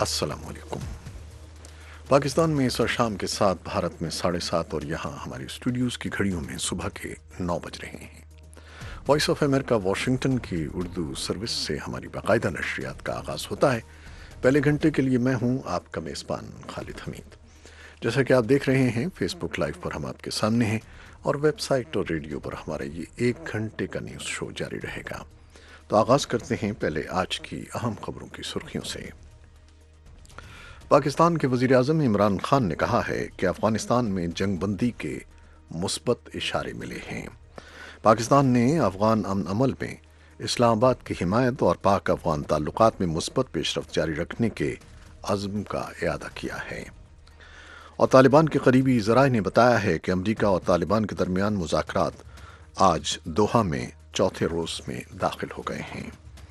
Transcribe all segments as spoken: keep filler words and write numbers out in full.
السلام علیکم۔ پاکستان میں اس وقت شام کے سات، بھارت میں ساڑھے سات، اور یہاں ہماری اسٹوڈیوز کی گھڑیوں میں صبح کے نو بج رہے ہیں۔ وائس آف امریکہ واشنگٹن کی اردو سروس سے ہماری باقاعدہ نشریات کا آغاز ہوتا ہے۔ پہلے گھنٹے کے لیے میں ہوں آپ کا میزبان خالد حمید۔ جیسا کہ آپ دیکھ رہے ہیں فیس بک لائیو پر ہم آپ کے سامنے ہیں، اور ویب سائٹ اور ریڈیو پر ہمارا یہ ایک گھنٹے کا نیوز شو جاری رہے گا۔ تو آغاز کرتے ہیں پہلے آج کی اہم خبروں کی سرخیوں سے۔ پاکستان کے وزیر اعظم عمران خان نے کہا ہے کہ افغانستان میں جنگ بندی کے مثبت اشارے ملے ہیں۔ پاکستان نے افغان امن عمل میں اسلام آباد کی حمایت اور پاک افغان تعلقات میں مثبت پیش رفت جاری رکھنے کے عزم کا اعادہ کیا ہے۔ اور طالبان کے قریبی ذرائع نے بتایا ہے کہ امریکہ اور طالبان کے درمیان مذاکرات آج دوحہ میں چوتھے روز میں داخل ہو گئے ہیں۔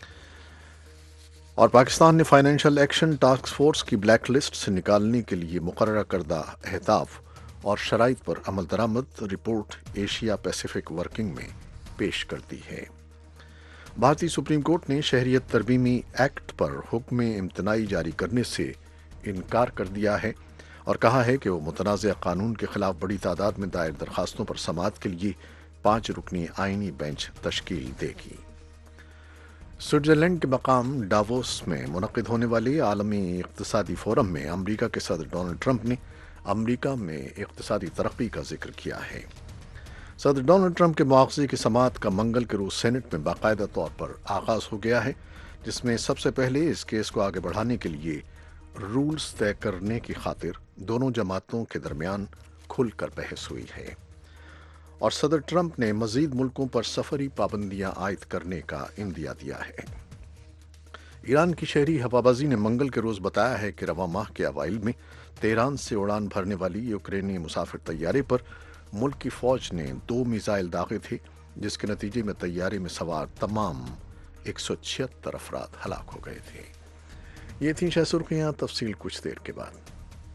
اور پاکستان نے فائنینشل ایکشن ٹاسک فورس کی بلیک لسٹ سے نکالنے کے لیے مقررہ کردہ اہداف اور شرائط پر عمل درآمد رپورٹ ایشیا پیسیفک ورکنگ میں پیش کر دی ہے۔ بھارتی سپریم کورٹ نے شہریت ترمیمی ایکٹ پر حکم امتناعی جاری کرنے سے انکار کر دیا ہے اور کہا ہے کہ وہ متنازع قانون کے خلاف بڑی تعداد میں دائر درخواستوں پر سماعت کے لیے پانچ رکنی آئینی بینچ تشکیل دے گی۔ سوئٹزرلینڈ کے مقام ڈاووس میں منعقد ہونے والے عالمی اقتصادی فورم میں امریکہ کے صدر ڈونلڈ ٹرمپ نے امریکہ میں اقتصادی ترقی کا ذکر کیا ہے۔ صدر ڈونلڈ ٹرمپ کے مواخذے کی سماعت کا منگل کے روز سینٹ میں باقاعدہ طور پر آغاز ہو گیا ہے، جس میں سب سے پہلے اس کیس کو آگے بڑھانے کے لیے رولز طے کرنے کی خاطر دونوں جماعتوں کے درمیان کھل کر بحث ہوئی ہے، اور صدر ٹرمپ نے مزید ملکوں پر سفری پابندیاں عائد کرنے کا عندیہ دیا ہے۔ ایران کی شہری ہوابازی نے منگل کے روز بتایا ہے کہ رواں ماہ کے اوائل میں تہران سے اڑان بھرنے والی یوکرینی مسافر طیارے پر ملک کی فوج نے دو میزائل داغے تھے، جس کے نتیجے میں طیارے میں سوار تمام ایک سو چھہتر افراد ہلاک ہو گئے تھے۔ یہ تھیں شہ سرخیاں، تفصیل کچھ دیر کے بعد۔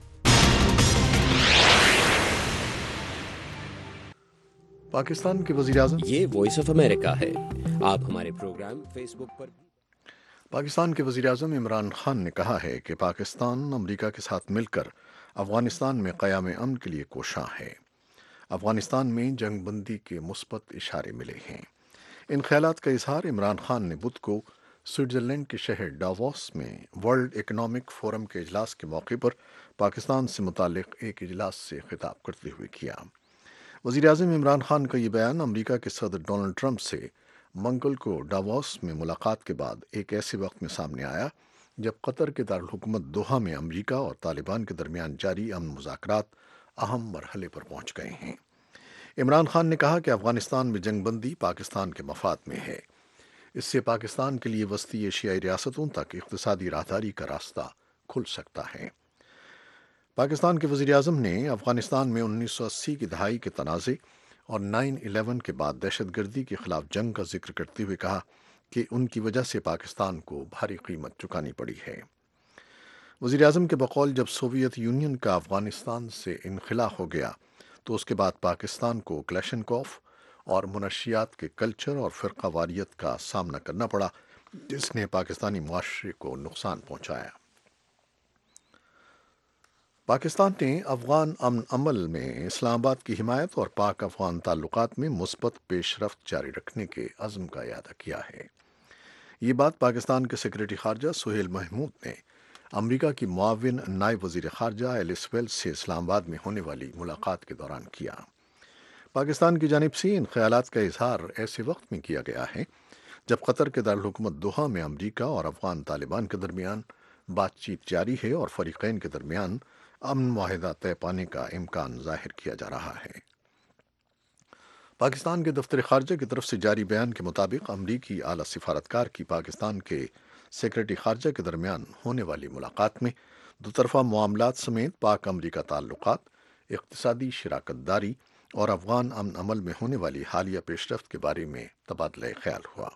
پاکستان کے وزیر اعظم یہ وائس آف امریکہ ہے۔ آپ ہمارے پروگرام فیس بک پر پاکستان کے وزیر اعظم عمران خان نے کہا ہے کہ پاکستان امریکہ کے ساتھ مل کر افغانستان میں قیام امن کے لیے کوشاں ہے۔ افغانستان میں جنگ بندی کے مثبت اشارے ملے ہیں۔ ان خیالات کا اظہار عمران خان نے بدھ کو سوئٹزرلینڈ کے شہر ڈاووس میں ورلڈ اکنامک فورم کے اجلاس کے موقع پر پاکستان سے متعلق ایک اجلاس سے خطاب کرتے ہوئے کیا۔ وزیر اعظم عمران خان کا یہ بیان امریکہ کے صدر ڈونلڈ ٹرمپ سے منگل کو ڈاووس میں ملاقات کے بعد ایک ایسے وقت میں سامنے آیا جب قطر کے دارالحکومت دوحہ میں امریکہ اور طالبان کے درمیان جاری امن مذاکرات اہم مرحلے پر پہنچ گئے ہیں۔ عمران خان نے کہا کہ افغانستان میں جنگ بندی پاکستان کے مفاد میں ہے۔ اس سے پاکستان کے لیے وسطی ایشیائی ریاستوں تک اقتصادی راہداری کا راستہ کھل سکتا ہے۔ پاکستان کے وزیر اعظم نے افغانستان میں انیس سو اسی کی دہائی کے تنازع اور نائن الیون کے بعد دہشت گردی کے خلاف جنگ کا ذکر کرتے ہوئے کہا کہ ان کی وجہ سے پاکستان کو بھاری قیمت چکانی پڑی ہے۔ وزیر اعظم کے بقول جب سوویت یونین کا افغانستان سے انخلا ہو گیا تو اس کے بعد پاکستان کو کلیشنکوف اور منشیات کے کلچر اور فرقہ واریت کا سامنا کرنا پڑا، جس نے پاکستانی معاشرے کو نقصان پہنچایا۔ پاکستان نے افغان امن عمل میں اسلام آباد کی حمایت اور پاک افغان تعلقات میں مثبت پیش رفت جاری رکھنے کے عزم کا اعادہ کیا ہے۔ یہ بات پاکستان کے سیکرٹری خارجہ سہیل محمود نے امریکہ کی معاون نائب وزیر خارجہ ایلس ویلز سے اسلام آباد میں ہونے والی ملاقات کے دوران کیا۔ پاکستان کی جانب سے ان خیالات کا اظہار ایسے وقت میں کیا گیا ہے جب قطر کے دارالحکومت دوحہ میں امریکہ اور افغان طالبان کے درمیان بات چیت جاری ہے اور فریقین کے درمیان امن معاہدہ طے پانے کا امکان ظاہر کیا جا رہا ہے۔ پاکستان کے دفتر خارجہ کی طرف سے جاری بیان کے مطابق امریکی اعلیٰ سفارتکار کی پاکستان کے سیکرٹری خارجہ کے درمیان ہونے والی ملاقات میں دو طرفہ معاملات سمیت پاک امریکہ تعلقات، اقتصادی شراکت داری اور افغان امن عمل میں ہونے والی حالیہ پیش رفت کے بارے میں تبادلہ خیال ہوا۔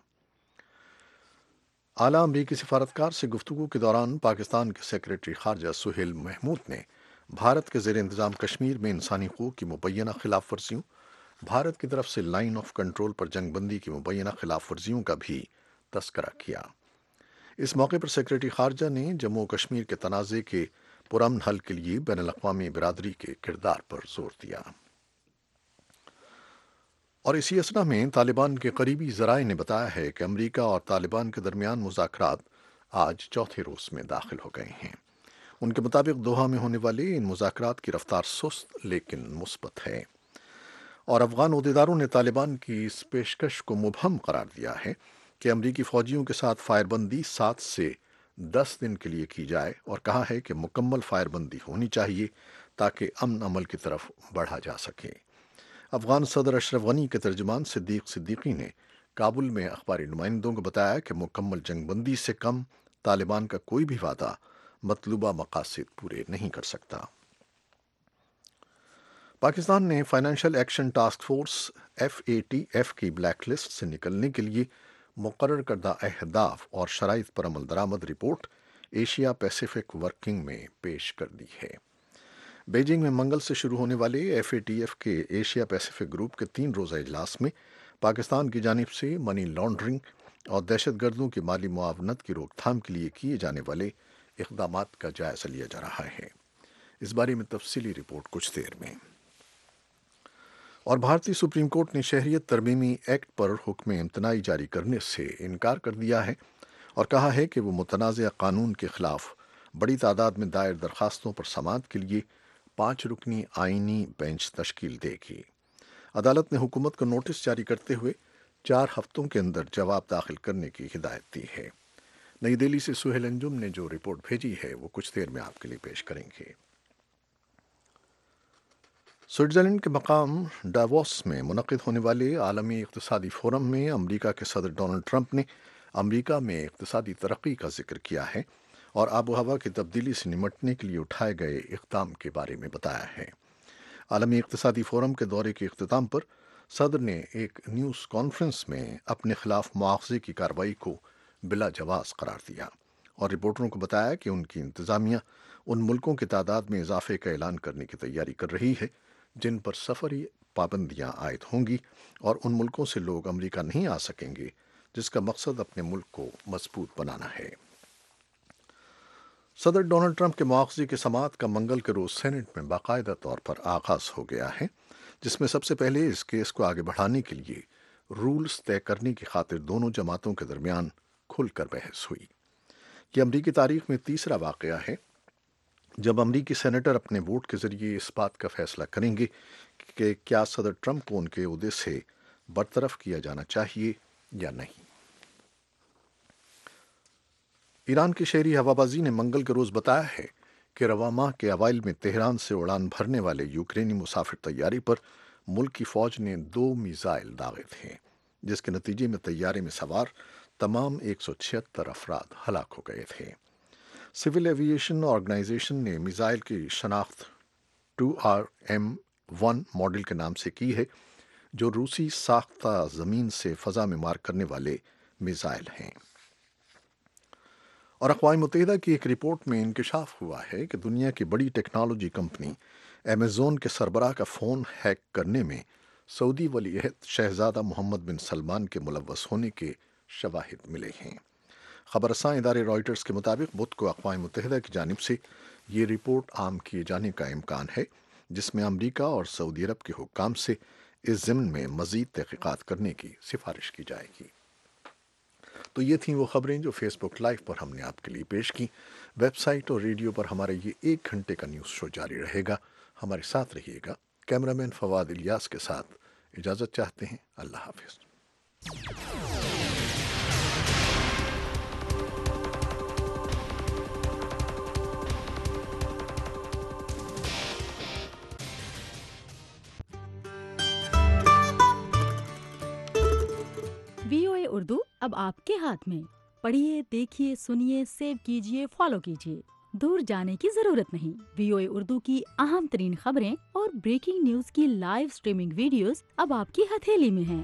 اعلیٰ امریکی سفارتکار سے گفتگو کے دوران پاکستان کے سیکرٹری خارجہ سہیل محمود نے بھارت کے زیر انتظام کشمیر میں انسانی حقوق کی مبینہ خلاف ورزیوں، بھارت کی طرف سے لائن آف کنٹرول پر جنگ بندی کی مبینہ خلاف ورزیوں کا بھی تذکرہ کیا۔ اس موقع پر سیکرٹری خارجہ نے جموں و کشمیر کے تنازع کے پرامن حل کے لیے بین الاقوامی برادری کے کردار پر زور دیا۔ اور اسی اسنا میں طالبان کے قریبی ذرائع نے بتایا ہے کہ امریکہ اور طالبان کے درمیان مذاکرات آج چوتھے روز میں داخل ہو گئے ہیں۔ ان کے مطابق دوحہ میں ہونے والے ان مذاکرات کی رفتار سست لیکن مثبت ہے، اور افغان عہدیداروں نے طالبان کی اس پیشکش کو مبہم قرار دیا ہے کہ امریکی فوجیوں کے ساتھ فائر بندی سات سے دس دن کے لیے کی جائے، اور کہا ہے کہ مکمل فائر بندی ہونی چاہیے تاکہ امن عمل کی طرف بڑھا جا سکے۔ افغان صدر اشرف غنی کے ترجمان صدیق صدیقی نے کابل میں اخباری نمائندوں کو بتایا کہ مکمل جنگ بندی سے کم طالبان کا کوئی بھی وعدہ مطلوبہ مقاصد پورے نہیں کر سکتا۔ پاکستان نے financial action task force F A T F کی بلیک لسٹ سے نکلنے کے لیے مقرر کردہ اہداف اور شرائط پر عمل درآمد رپورٹ ایشیا پیسیفک ورکنگ میں پیش کر دی ہے۔ بیجنگ میں منگل سے شروع ہونے والے ایف اے ٹی ایف کے ایشیا پیسیفک گروپ کے تین روزہ اجلاس میں پاکستان کی جانب سے منی لانڈرنگ اور دہشت گردوں کی مالی معاونت کی روک تھام کے لیے کیے جانے والے اقدامات کا جائزہ لیا جا رہا ہے۔ اس بارے میں تفصیلی رپورٹ کچھ دیر میں۔ اور بھارتی سپریم کورٹ نے شہریت ترمیمی ایکٹ پر حکم امتناعی جاری کرنے سے انکار کر دیا ہے اور کہا ہے کہ وہ متنازع قانون کے خلاف بڑی تعداد میں دائر درخواستوں پر سماعت کے لیے پانچ رکنی آئینی بینچ تشکیل دے گی۔ عدالت نے حکومت کو نوٹس جاری کرتے ہوئے چار ہفتوں کے اندر جواب داخل کرنے کی ہدایت دی ہے۔ نئی دہلی سے سہیل انجم نے جو رپورٹ بھیجی ہے وہ کچھ دیر میں آپ کے لیے پیش کریں گے۔ سوئٹزرلینڈ کے مقام ڈاووس میں منعقد ہونے والے عالمی اقتصادی فورم میں امریکہ کے صدر ڈونلڈ ٹرمپ نے امریکہ میں اقتصادی ترقی کا ذکر کیا ہے اور آب و ہوا کی تبدیلی سے نمٹنے کے لیے اٹھائے گئے اقدام کے بارے میں بتایا ہے۔ عالمی اقتصادی فورم کے دورے کے اختتام پر صدر نے ایک نیوز کانفرنس میں اپنے خلاف مواخذے کی کارروائی کو بلا جواز قرار دیا اور رپورٹروں کو بتایا کہ ان کی انتظامیہ ان ملکوں کی تعداد میں اضافے کا اعلان کرنے کی تیاری کر رہی ہے جن پر سفری پابندیاں عائد ہوں گی، اور ان ملکوں سے لوگ امریکہ نہیں آ سکیں گے جس کا مقصد اپنے ملک کو مضبوط بنانا ہے۔ صدر ڈونلڈ ٹرمپ کے مواخذے کی سماعت کا منگل کے روز سینٹ میں باقاعدہ طور پر آغاز ہو گیا ہے، جس میں سب سے پہلے اس کیس کو آگے بڑھانے کے لیے رولز طے کرنے کی خاطر دونوں جماعتوں کے درمیان کھل کر بحث ہوئی۔ یہ امریکی تاریخ میں تیسرا واقعہ ہے جب امریکی سینیٹر اپنے ووٹ کے ذریعے اس بات کا فیصلہ کریں گے کہ کیا صدر ٹرمپ کو ان کے عہدے سے برطرف کیا جانا چاہیے یا نہیں۔ ایران کی شہری ہوابازی نے منگل کے روز بتایا ہے کہ رواں ماہ کے اوائل میں تہران سے اڑان بھرنے والے یوکرینی مسافر طیارے پر ملک کی فوج نے دو میزائل داغے تھے، جس کے نتیجے میں طیارے میں سوار تمام ایک سو چھہتر افراد ہلاک ہو گئے تھے۔ سول ایوییشن آرگنائزیشن نے میزائل کی شناخت Tor M one model کے نام سے کی ہے، جو روسی ساختہ زمین سے فضا میں مار کرنے والے میزائل ہیں۔ اور اقوام متحدہ کی ایک رپورٹ میں انکشاف ہوا ہے کہ دنیا کی بڑی ٹیکنالوجی کمپنی ایمیزون کے سربراہ کا فون ہیک کرنے میں سعودی ولی عہد شہزادہ محمد بن سلمان کے ملوث ہونے کے شواہد ملے ہیں۔ خبر رساں ادارے رائٹرز کے مطابق بدھ کو اقوام متحدہ کی جانب سے یہ رپورٹ عام کیے جانے کا امکان ہے، جس میں امریکہ اور سعودی عرب کے حکام سے اس ضمن میں مزید تحقیقات کرنے کی سفارش کی جائے گی۔ تو یہ تھیں وہ خبریں جو فیس بک لائیو پر ہم نے آپ کے لیے پیش کی۔ ویب سائٹ اور ریڈیو پر ہمارا یہ ایک گھنٹے کا نیوز شو جاری رہے گا، ہمارے ساتھ رہیے گا۔ کیمرامین فواد الیاس کے ساتھ اجازت چاہتے ہیں، اللہ حافظ۔ وی او اے اردو اب آپ کے ہاتھ میں۔ پڑھیے، دیکھیے، سنیے، سیو کیجیے، فالو کیجیے۔ دور جانے کی ضرورت نہیں۔ وی او اے اردو کی اہم ترین خبریں اور بریکنگ نیوز کی لائیو سٹریمنگ ویڈیوز اب آپ کی ہتھیلی میں ہیں۔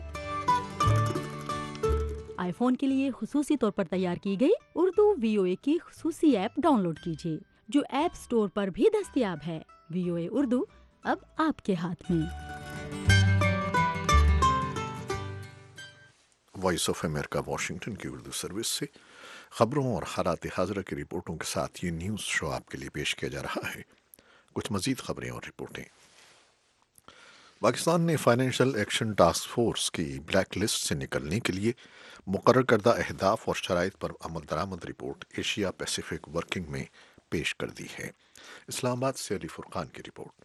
آئی فون کے لیے خصوصی طور پر تیار کی گئی اردو وی او اے کی خصوصی ایپ ڈاؤن لوڈ کیجیے، جو ایپ سٹور پر بھی دستیاب ہے۔ وی او اے اردو اب آپ کے ہاتھ میں۔ वॉइस ऑफ अमेरिका वाशिंगटन की उर्दू सर्विस से खबरों और हालात हाज़िरा की रिपोर्टों के साथ ये न्यूज़ शो आपके लिए पेश किया जा रहा है। कुछ मज़ीद खबरें और रिपोर्टें। पाकिस्तान ने फाइनेंशियल एक्शन टास्क फोर्स की ब्लैक लिस्ट से निकलने के लिए मुकर्रर करदा अहदाफ और शराइत पर अमल दरामद रिपोर्ट एशिया पैसिफिक वर्किंग में पेश कर दी है। इस्लामाबाद से अली फुरकान की रिपोर्ट।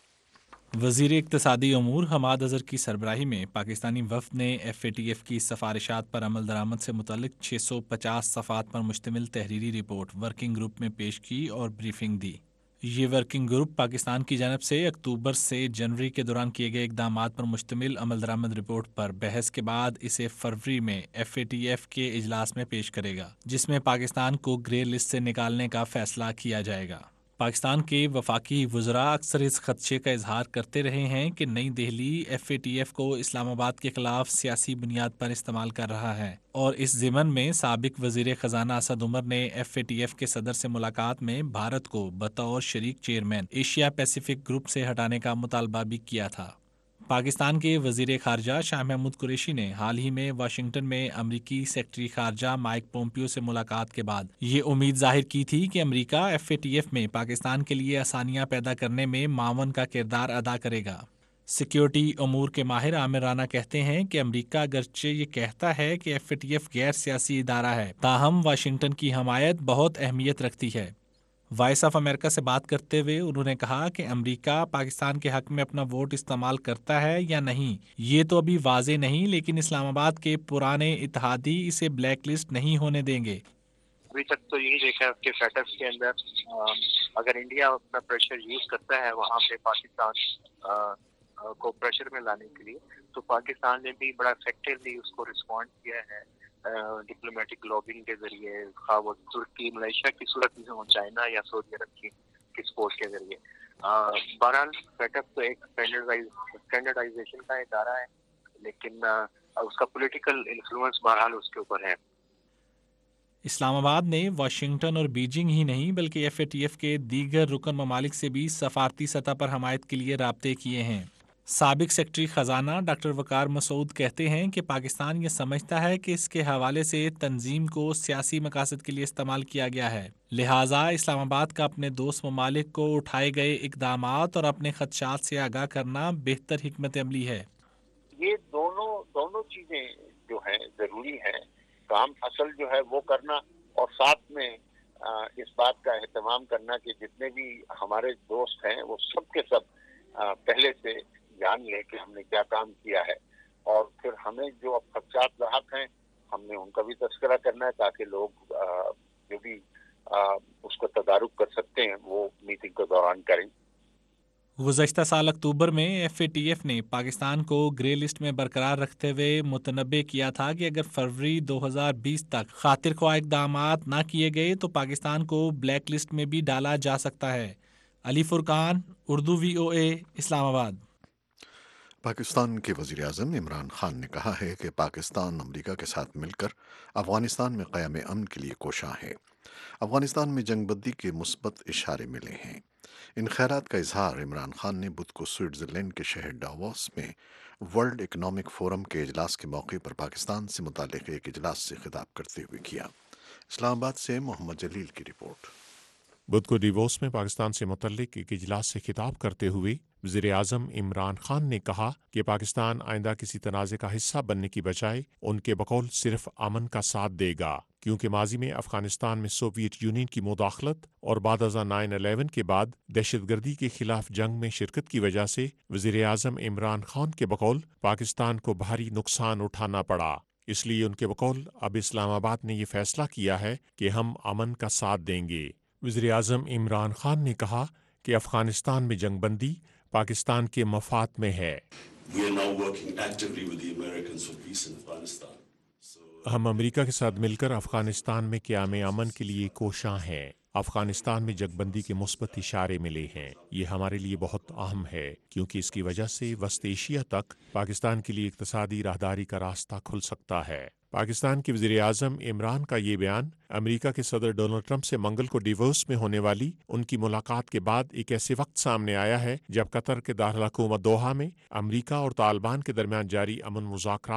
वज़ीर इक़्तिसादी अमूर हमाद अज़हर की सरबराही में पाकिस्तानी वफ़द ने एफ ए टी एफ की सिफारिशात पर अमल दरामद से मुतल्लिक छः सौ पचास सफ़ात पर मुश्तमिल तहरीरी रिपोर्ट वर्किंग ग्रुप में पेश की और ब्रीफिंग दी। ये वर्किंग ग्रुप पाकिस्तान की जानब से अक्टूबर से जनवरी के दौरान किए गए इक़दामात पर मुश्तमिल अमल दरामद रिपोर्ट पर बहस के बाद इसे फरवरी में एफ ए टी एफ के इजलास में पेश करेगा, जिसमें पाकिस्तान को ग्रे लिस्ट से निकालने का फैसला किया जाएगा। पाकिस्तान के वफाकी वज़रा अक्सर इस खदशे का इजहार करते रहे हैं कि New Delhi F A T F को इस्लामाबाद के खिलाफ सियासी बुनियाद पर इस्तेमाल कर रहा है, और इस ज़िमन में साबिक वज़ीर ख़जाना असद उमर ने एफ ए टी एफ के सदर से मुलाकात में भारत को बतौर शरीक चेयरमैन एशिया पैसिफिक ग्रुप से हटाने का मुतालबा भी किया था। पाकिस्तान के वज़ीर ख़ारजा शाह महमूद कुरैशी ने हाल ही में वाशिंगटन में अमरीकी सेक्रेटरी ख़ारजा माइक पोम्पियो से मुलाकात के बाद ये उम्मीद जाहिर की थी कि अमरीका एफ ए टी एफ में पाकिस्तान के लिए आसानियां पैदा करने में मावन का किरदार अदा करेगा। सिक्योरिटी अमूर के माहिर आमिर राना कहते हैं कि अमरीका अगरचे ये कहता है कि एफ ए टी एफ गैर सियासी इदारा है, ताहम वाशिंगटन की हमायत बहुत अहमियत रखती है। वॉइस ऑफ अमेरिका से बात करते हुए उन्होंने कहा कि अमेरिका पाकिस्तान के हक में अपना वोट इस्तेमाल करता है या नहीं ये तो अभी वाजे नहीं, लेकिन इस्लामाबाद के पुराने इत्तेहादी इसे ब्लैक लिस्ट नहीं होने देंगे। अभी तक तो यही देखा है कि फैक्टर्स के अंदर आ, अगर इंडिया अपना प्रेशर यूज करता है वहाँ पे पाकिस्तान आ, आ, को प्रेशर में लाने के लिए, तो पाकिस्तान ने भी बड़ा इफेक्टिवली उसको रिस्पॉन्ड किया है डिप्लोमेटिक लॉबिंग के जरिए, खा वो तुर्की मलेशिया की सूरत में हो, चाइना या सऊदी अरब की की सपोर्ट के जरिए। बहरहाल सेटअप तो एक स्टैंडर्डाइज स्टैंडर्डाइजेशन का इदारा है, लेकिन आ, उसका पॉलिटिकल इन्फ्लुएंस बहरहाल उसके ऊपर है। इस्लामाबाद ने वाशिंगटन और बीजिंग ही नहीं बल्कि एफ ए टी एफ के दीगर रुकन ममालिक से भी सफारती सतह पर हमायत के लिए राब्ते किए हैं। साबिक सेक्रेटरी ख़जाना डॉक्टर वकार मसूद कहते हैं कि पाकिस्तान ये समझता है कि इसके हवाले से तंजीम को सियासी मकासद के लिए इस्तेमाल किया गया है, लिहाजा इस्लामाबाद का अपने दोस्त ममालिक को उठाए गए इक़दामात और अपने खदशात से आगाह करना बेहतर हिकमत अमली है। ये दोनों दोनों चीज़ें जो हैं ज़रूरी हैं, काम असल जो है वो करना, और साथ में आ, इस बात का एहतमाम करना कि जितने भी हमारे दोस्त हैं वो सब के सब आ, पहले से जान लें कि हमने क्या काम किया है, और फिर हमें जो अब खदशात लाहक हैं हमने उनका भी तस्करा करना है, ताकि लोग आ, जो भी आ, उसको तदारुक कर सकते हैं वो मीटिंग के दौरान करें। गुज़श्ता साल अक्टूबर में एफ ए टी एफ ने पाकिस्तान को ग्रे लिस्ट में बरकरार रखते हुए मुतनब्बे किया था कि अगर फरवरी दो हज़ार बीस तक खातिर ख्वाह इक़दामात न किए गए तो पाकिस्तान को ब्लैक लिस्ट में भी डाला जा सकता है। Ali Furqan, Urdu V O A, Islamabad. Pakistan के वज़ीर आज़म इमरान खान ने कहा है कि पाकिस्तान अमेरिका के साथ मिलकर अफ़गानिस्तान में क़याम अमन के लिए कोशां है। अफ़गानिस्तान में जंगबंदी के मुस्बत इशारे मिले हैं। इन खैरात का इजहार इमरान खान ने बुध को स्विट्ज़रलैंड के शहर डावोस में वर्ल्ड इकनॉमिक फोरम के इजलास के मौके पर पाकिस्तान से मुताल्लिक़ एक इजलास से खिताब करते हुए किया। इस्लामाबाद से मोहम्मद जलील की रिपोर्ट। बुध को डिवोस में पाकिस्तान से मुतल्लिक एक इजलास से खिताब करते हुए वज़ीर आज़म इमरान खान ने कहा कि पाकिस्तान आइंदा किसी तनाज़े का हिस्सा बनने की बजाय उनके बकौल सिर्फ अमन का साथ देगा, क्योंकि माजी में अफगानिस्तान में सोवियत यूनियन की मुदाखलत और बाद अज़ा नाइन इलेवन के बाद दहशतगर्दी के खिलाफ जंग में शिरकत की वजह से वज़ीर आज़म इमरान खान के बकौल पाकिस्तान को भारी नुकसान उठाना पड़ा। इसलिए उनके बकौल अब इस्लामाबाद ने यह फैसला किया है कि हम अमन का साथ देंगे। वज़ीर आज़म इमरान खान ने कहा कि अफगानिस्तान में जंगबंदी पाकिस्तान के मफाद में है। हम अमेरिका के साथ मिलकर अफगानिस्तान में क़याम अमन के लिए कोशां हैं। अफगानिस्तान में जंगबंदी के मुस्बत इशारे मिले हैं। ये हमारे लिए बहुत अहम है, क्योंकि इसकी वजह से वस्त एशिया तक पाकिस्तान के लिए इक़्तिसादी राहदारी का रास्ता खुल सकता है। पाकिस्तान के वज़ीर आज़म इमरान का ये बयान अमेरिका के सदर डोनाल्ड ट्रंप से मंगल को डिवोस में होने वाली उनकी मुलाकात के बाद एक ऐसे वक्त सामने आया है जब कतर के दारुल हुकूमत दोहा में अमेरिका और तालिबान के दरमियान जारी अमन मुज़ाकरात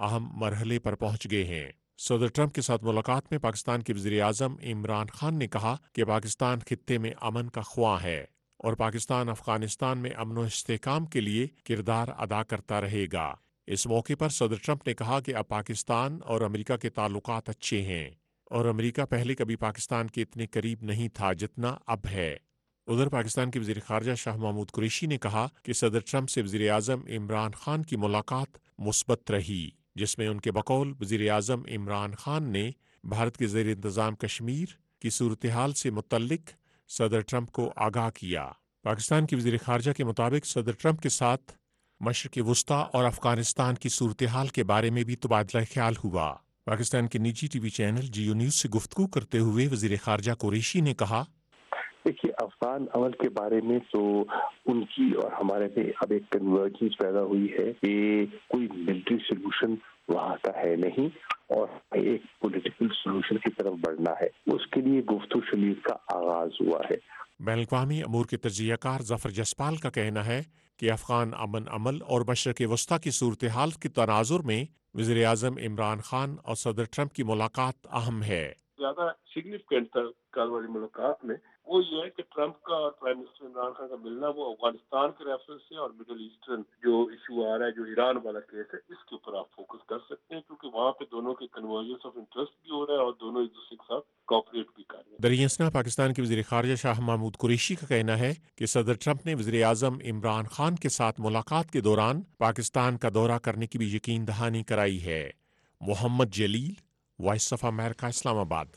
अहम मरहले पर पहुंच गए हैं। सदर ट्रंप के साथ मुलाकात में पाकिस्तान के वज़ीर आज़म इमरान खान ने कहा कि पाकिस्तान खित्ते में अमन का ख्वाह है और पाकिस्तान अफगानिस्तान में अमन व इस्तेहकाम के लिए किरदार अदा करता रहेगा। इस मौके पर सदर ट्रंप ने कहा कि अब पाकिस्तान और अमेरिका के ताल्लुकात अच्छे हैं और अमेरिका पहले कभी पाकिस्तान के इतने करीब नहीं था जितना अब है। उधर पाकिस्तान के वज़ीर ख़ारजा शाह महमूद कुरैशी ने कहा कि सदर ट्रंप से वज़ीर आज़म इमरान खान की मुलाकात मुस्बत रही, जिसमें उनके बकौल वज़ीर आज़म इमरान खान ने भारत के ज़ेर इंतज़ाम कश्मीर की सूरत हाल से मुतल्लिक सदर ट्रंप को आगाह किया। पाकिस्तान के वज़ीर ख़ारजा के मुताबिक सदर ट्रंप के साथ मशरिक़ वस्ता और अफ़गानिस्तान की सूरत हाल के बारे में भी तबादला ख्याल हुआ। पाकिस्तान के निजी T V channel Geo news से गुफ्तगू करते हुए वज़ीर ख़ारजा कुरैशी ने कहा, देखिए, अफगान अमल के बारे में तो उनकी और हमारे में अब एक कन्वर्जेंस पैदा हुई है कि कोई मिलिट्री सोल्यूशन वहाँ का है नहीं और एक पॉलिटिकल सोल्यूशन की तरफ बढ़ना है। उसके लिए गुफ्तगू शनीद का आगाज हुआ है। बैन-अल-अक़वामी अमूर के तजियाकार ज़फ़र जसपाल का कहना है कि अफ़गान अमन अमल और मशरिक़ वस्ता की सूरत हाल के तनाजुर में वज़ीर आज़म इमरान खान और सदर ट्रंप की मुलाकात अहम है। ज्यादा सिग्निफिकेंट था कल वाली मुलाकात में वो ये है कि ट्रंप का और प्राइम मिनिस्टर इमरान खान का मिलना वो अफगानिस्तान के रेफरेंस से और मिडिल ईस्टर्न जो इशू आ रहा है, जो ईरान वाला केस है, इसके ऊपर आप फोकस कर सकते हैं क्योंकि वहाँ पे दोनों के कन्वर्जेंस ऑफ इंटरेस्ट भी हो रहा है और दोनों एक दूसरे के साथ कोऑपरेट भी कर रहे हैं। दरियासना पाकिस्तान के वज़ीर ख़ारजा शाह महमूद कुरैशी का कहना है कि सदर ट्रंप ने वज़ीर आज़म इमरान खान के साथ मुलाकात के दौरान पाकिस्तान का दौरा करने की भी यकीन दहानी कराई है। Mohammad Jalil, Voice of America, Islamabad.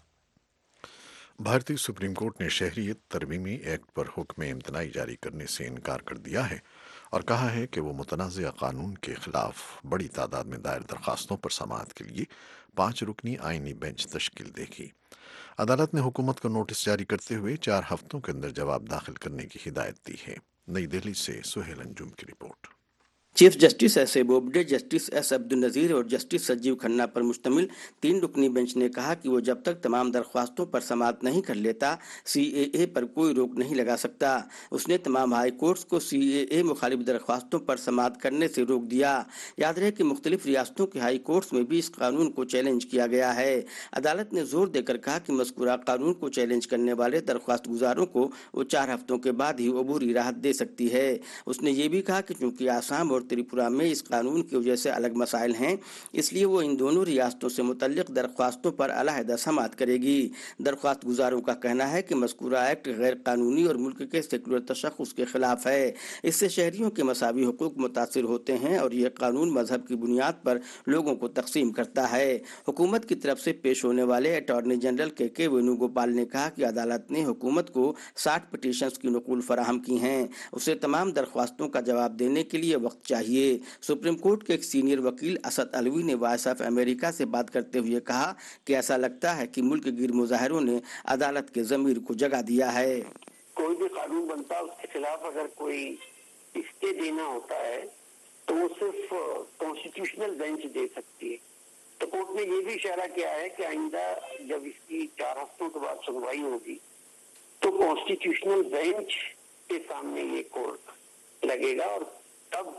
भारतीय सुप्रीम कोर्ट ने शहरियत तरमीमी एक्ट पर हुक्म इम्तनाई जारी करने से इनकार कर दिया है और कहा है कि वो मुतनाज़ा कानून के खिलाफ बड़ी तादाद में दायर दरखास्तों पर समाअत के लिए पाँच रुकनी आइनी बेंच तश्कील देगी। अदालत ने हुकूमत को नोटिस जारी करते हुए चार हफ्तों के अंदर जवाब दाखिल करने की हिदायत दी है। नई दिल्ली से सुहेल अंजुम की रिपोर्ट। Chief justice S A Bobde, justice S Abdul Nazeer और जस्टिस संजीव खन्ना पर मुश्तमिल तीन रुकनी बेंच ने कहा कि वो जब तक तमाम दरख्वास्तों पर समाअत नहीं कर लेता सी ए ए पर कोई रोक नहीं लगा सकता। उसने तमाम हाई कोर्ट्स को सी ए ए मुखालिफ दरख्वास्तों पर समाअत करने से रोक दिया। याद रहे कि मुख्तलिफ रियासतों के हाई कोर्ट्स में भी इस कानून को चैलेंज किया गया है। अदालत ने जोर देकर कहा कि मज़कूरा कानून को चैलेंज करने वाले दरख्वास्त गुजारों को वो चार हफ्तों के बाद ही अबूरी राहत दे सकती है। उसने ये भी कहा कि चूँकि आसाम और त्रिपुरा में इस कानून की वजह से अलग मसाइल हैं, इसलिए वो इन दोनों रियासतों से मुतल्लिक दरख्वास्तों पर अलहदा समाअत करेगी। दरख्वास्त गुजारों का कहना है कि मज़कूरा एक्ट गैर कानूनी और मुल्क के सेकुलर तशख़्ख़ुस के खिलाफ है। इससे शहरियों के मसावी हुकूक मुतासिर होते हैं और यह कानून मजहब की बुनियाद पर लोगों को तकसीम करता है। हुकूमत की तरफ से पेश होने वाले अटॉर्नी जनरल के के वेणुगोपाल ने कहा कि अदालत ने हुकूमत को साठ पिटीशंस की नकुल फराहम की हैं। उसे तमाम दरख्वास्तों का जवाब देने के लिए वक्त चाहिए। सुप्रीम कोर्ट के एक सीनियर वकील असद अलवी ने वॉइस ऑफ अमेरिका से बात करते हुए कहा कि ऐसा लगता है कि मुल्क गिर मुजाहिरों ने अदालत के ज़मीर को जगा दिया है। कोई भी कानून बनता है उसके खिलाफ अगर कोई स्टे देना होता है तो वो सिर्फ कॉन्स्टिट्यूशनल बेंच दे सकती है। तो कोर्ट ने ये भी इशारा किया है कि आइंदा जब इसकी चार हफ्तों के बाद सुनवाई होगी तो कॉन्स्टिट्यूशनल बेंच के सामने ये कोर्ट लगेगा और तब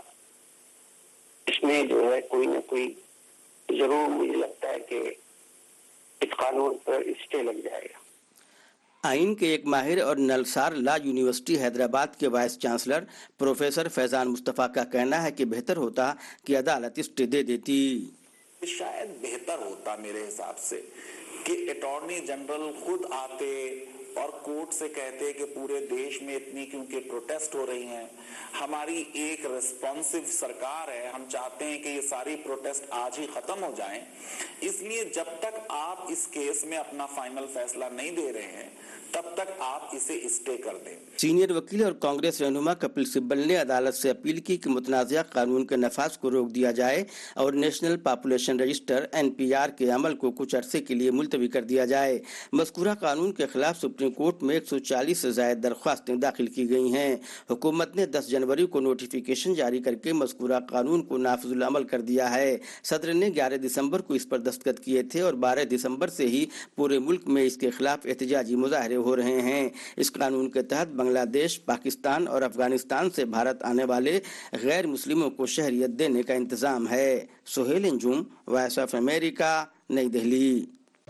इसमें जो है कोई ना कोई जरूर मुझे लगता है कि इस कानून पर स्टे लग जाएगा। आइन के एक माहिर और नलसार लॉ यूनिवर्सिटी हैदराबाद के vice chancellor professor Faizan Mustafa का कहना है कि बेहतर होता कि अदालत स्टे दे देती। शायद बेहतर होता मेरे हिसाब से कि अटॉर्नी जनरल खुद आते और कोर्ट से कहते कि पूरे देश में इतनी क्योंकि प्रोटेस्ट हो रही हैं, हमारी एक रिस्पॉन्सिव सरकार है, हम चाहते हैं कि ये सारी प्रोटेस्ट आज ही खत्म हो जाएं, इसलिए जब तक आप इस केस में अपना फाइनल फैसला नहीं दे रहे हैं तब तक आप इसे स्टे कर दें। सीनियर वकील और कांग्रेस रहनुमा कपिल सिब्बल ने अदालत से अपील की कि मुतनाज़ा कानून के नफाज को रोक दिया जाए और national population register N P R के अमल को कुछ अरसे के लिए मुलतवी कर दिया जाए। मज़कूरा कानून के खिलाफ सुप्रीम कोर्ट में एक सौ चालीस से ज़ायद दरख्वास्तें दाखिल की गई हैं। हुकूमत ने दस जनवरी को नोटिफिकेशन जारी करके मज़कूरा कानून को नाफिजुल अमल कर दिया है। सदर ने ग्यारह दिसंबर को इस पर दस्तखत किए थे और बारह दिसंबर से ही पूरे मुल्क में इसके खिलाफ एहतजाजी मुजाहरे ہو رہے ہیں۔ اس قانون کے تحت بنگلہ دیش، پاکستان اور افغانستان سے بھارت آنے والے غیر مسلموں کو شہریت دینے کا انتظام ہے۔ Suhail Anjum, Voice of America, New Delhi.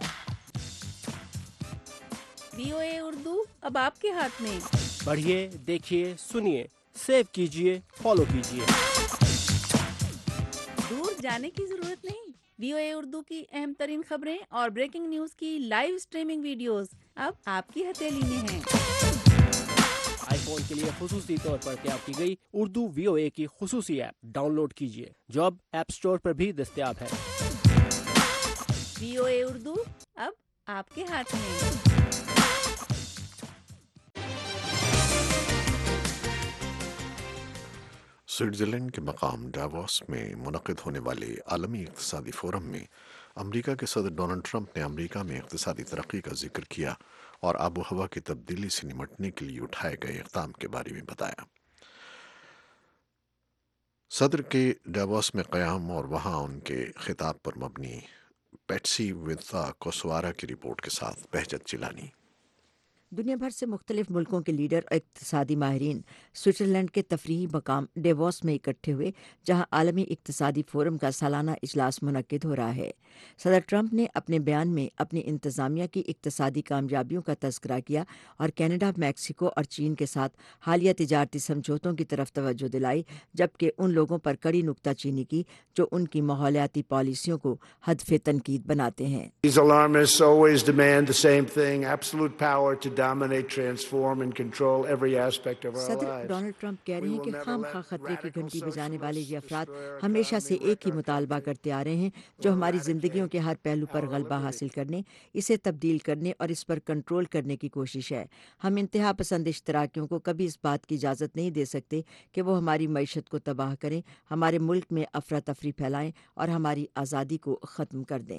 We O اے اردو اب آپ کے ہاتھ میں۔ پڑھیے، دیکھیے، سنیے، سیو کیجیے، فالو کیجیے۔ دور جانے کی ضرورت نہیں، وی او اے اردو کی اہم ترین خبریں اور بریکنگ نیوز کی لائیو اسٹریمنگ ویڈیوز اب آپ کی ہتھیلی میں ہیں۔ آئی فون کے لیے خصوصی طور پر تیار کی گئی اردو وی او اے کی خصوصی ایپ ڈاؤن لوڈ کیجیے، جو اب ایپ اسٹور پر بھی دستیاب ہے۔ وی او اے اردو اب آپ کے ہاتھ میں۔ سوئٹزرلینڈ کے مقام ڈیووس میں منعقد ہونے والے عالمی اقتصادی فورم میں امریکہ کے صدر ڈونلڈ ٹرمپ نے امریکہ میں اقتصادی ترقی کا ذکر کیا اور آب و ہوا کی تبدیلی سے نمٹنے کے لیے اٹھائے گئے اقدام کے بارے میں بتایا۔ صدر کے ڈیووس میں قیام اور وہاں ان کے خطاب پر مبنی پیٹسی ونتھا کوسوارا کی رپورٹ کے ساتھ بہجت جیلانی۔ دنیا بھر سے مختلف ملکوں کے لیڈر اور اقتصادی ماہرین سوئٹزرلینڈ کے تفریحی مقام ڈیووس میں اکٹھے ہوئے، جہاں عالمی اقتصادی فورم کا سالانہ اجلاس منعقد ہو رہا ہے۔ صدر ٹرمپ نے اپنے بیان میں اپنی انتظامیہ کی اقتصادی کامیابیوں کا تذکرہ کیا اور کینیڈا، میکسیکو اور چین کے ساتھ حالیہ تجارتی سمجھوتوں کی طرف توجہ دلائی، جبکہ ان لوگوں پر کڑی نکتہ چینی کی جو ان کی ماحولیاتی پالیسیوں کو ہدف تنقید بناتے ہیں۔ These alarmists always demand the same thing, absolute power to dominate, transform and control every aspect of our lives. صدر ڈونلڈ ٹرمپ کہہ رہے ہیں کہ خام خواہ خطرے کی گھنٹی بجانے والے یہ افراد ہمیشہ سے ایک ہی مطالبہ کرتے آ رہے ہیں، جو ہماری زندگیوں کے ہر پہلو پر غلبہ حاصل کرنے، اسے تبدیل کرنے اور اس پر کنٹرول کرنے کی کوشش ہے۔ ہم انتہا پسند اشتراکیوں کو کبھی اس بات کی اجازت نہیں دے سکتے کہ وہ ہماری معیشت کو تباہ کریں، ہمارے ملک میں افراتفری پھیلائیں اور ہماری آزادی کو ختم کر دیں۔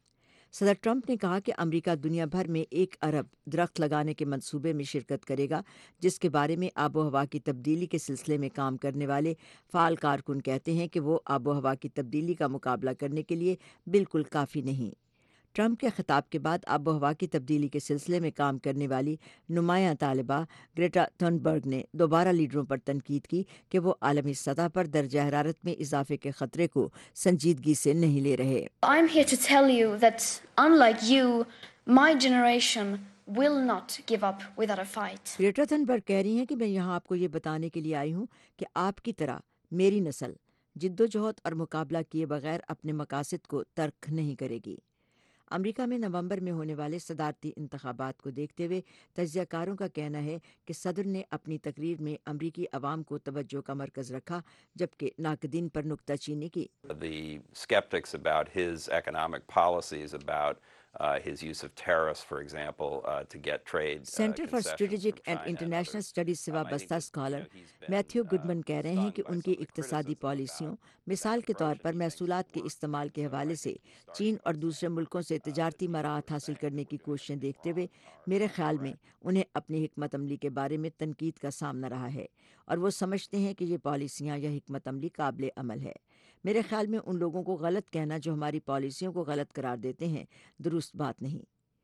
صدر ٹرمپ نے کہا کہ امریکہ دنیا بھر میں ایک ارب درخت لگانے کے منصوبے میں شرکت کرے گا، جس کے بارے میں آب و ہوا کی تبدیلی کے سلسلے میں کام کرنے والے فعال کارکن کہتے ہیں کہ وہ آب و ہوا کی تبدیلی کا مقابلہ کرنے کے لیے بالکل کافی نہیں۔ ٹرمپ کے خطاب کے بعد آب و ہوا کی تبدیلی کے سلسلے میں کام کرنے والی نمایاں طالبہ گریٹا تھنبرگ نے دوبارہ لیڈروں پر تنقید کی کہ وہ عالمی سطح پر درجہ حرارت میں اضافے کے خطرے کو سنجیدگی سے نہیں لے رہے۔ I'm here to tell you that unlike you, my generation will not give up without a fight. Greta Thunberg کہہ رہی ہیں کہ میں یہاں آپ کو یہ بتانے کے لیے آئی ہوں کہ آپ کی طرح میری نسل جدوجہد اور مقابلہ کیے بغیر اپنے مقاصد کو ترک نہیں کرے گی۔ امریکہ میں نومبر میں ہونے والے صدارتی انتخابات کو دیکھتے ہوئے تجزیہ کاروں کا کہنا ہے کہ صدر نے اپنی تقریر میں امریکی عوام کو توجہ کا مرکز رکھا، جبکہ ناقدین پر نکتہ چینی کی۔ The skeptics about his economic policies, about Uh, his use of tariffs, for example, uh, to get trade. Center for Strategic and International Studies سے وابستہ اسکالر میتھیو گڈمن کہہ رہے ہیں کہ ان کی اقتصادی پالیسیوں، مثال کے طور پر محصولات کے استعمال کے حوالے سے چین اور دوسرے ملکوں سے تجارتی مراعات حاصل کرنے کی کوششیں دیکھتے ہوئے میرے خیال میں انہیں اپنی حکمت عملی کے بارے میں تنقید کا سامنا رہا ہے، اور وہ سمجھتے ہیں کہ یہ پالیسیاں یا حکمت عملی قابل عمل ہے۔ میرے خیال میں ان لوگوں کو غلط کہنا جو ہماری پالیسیوں کو غلط قرار دیتے ہیں درست بات نہیں۔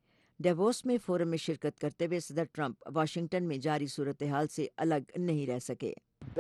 ڈیووس میں فورم میں شرکت کرتے ہوئے صدر ٹرمپ واشنگٹن میں جاری صورتحال سے الگ نہیں رہ سکے۔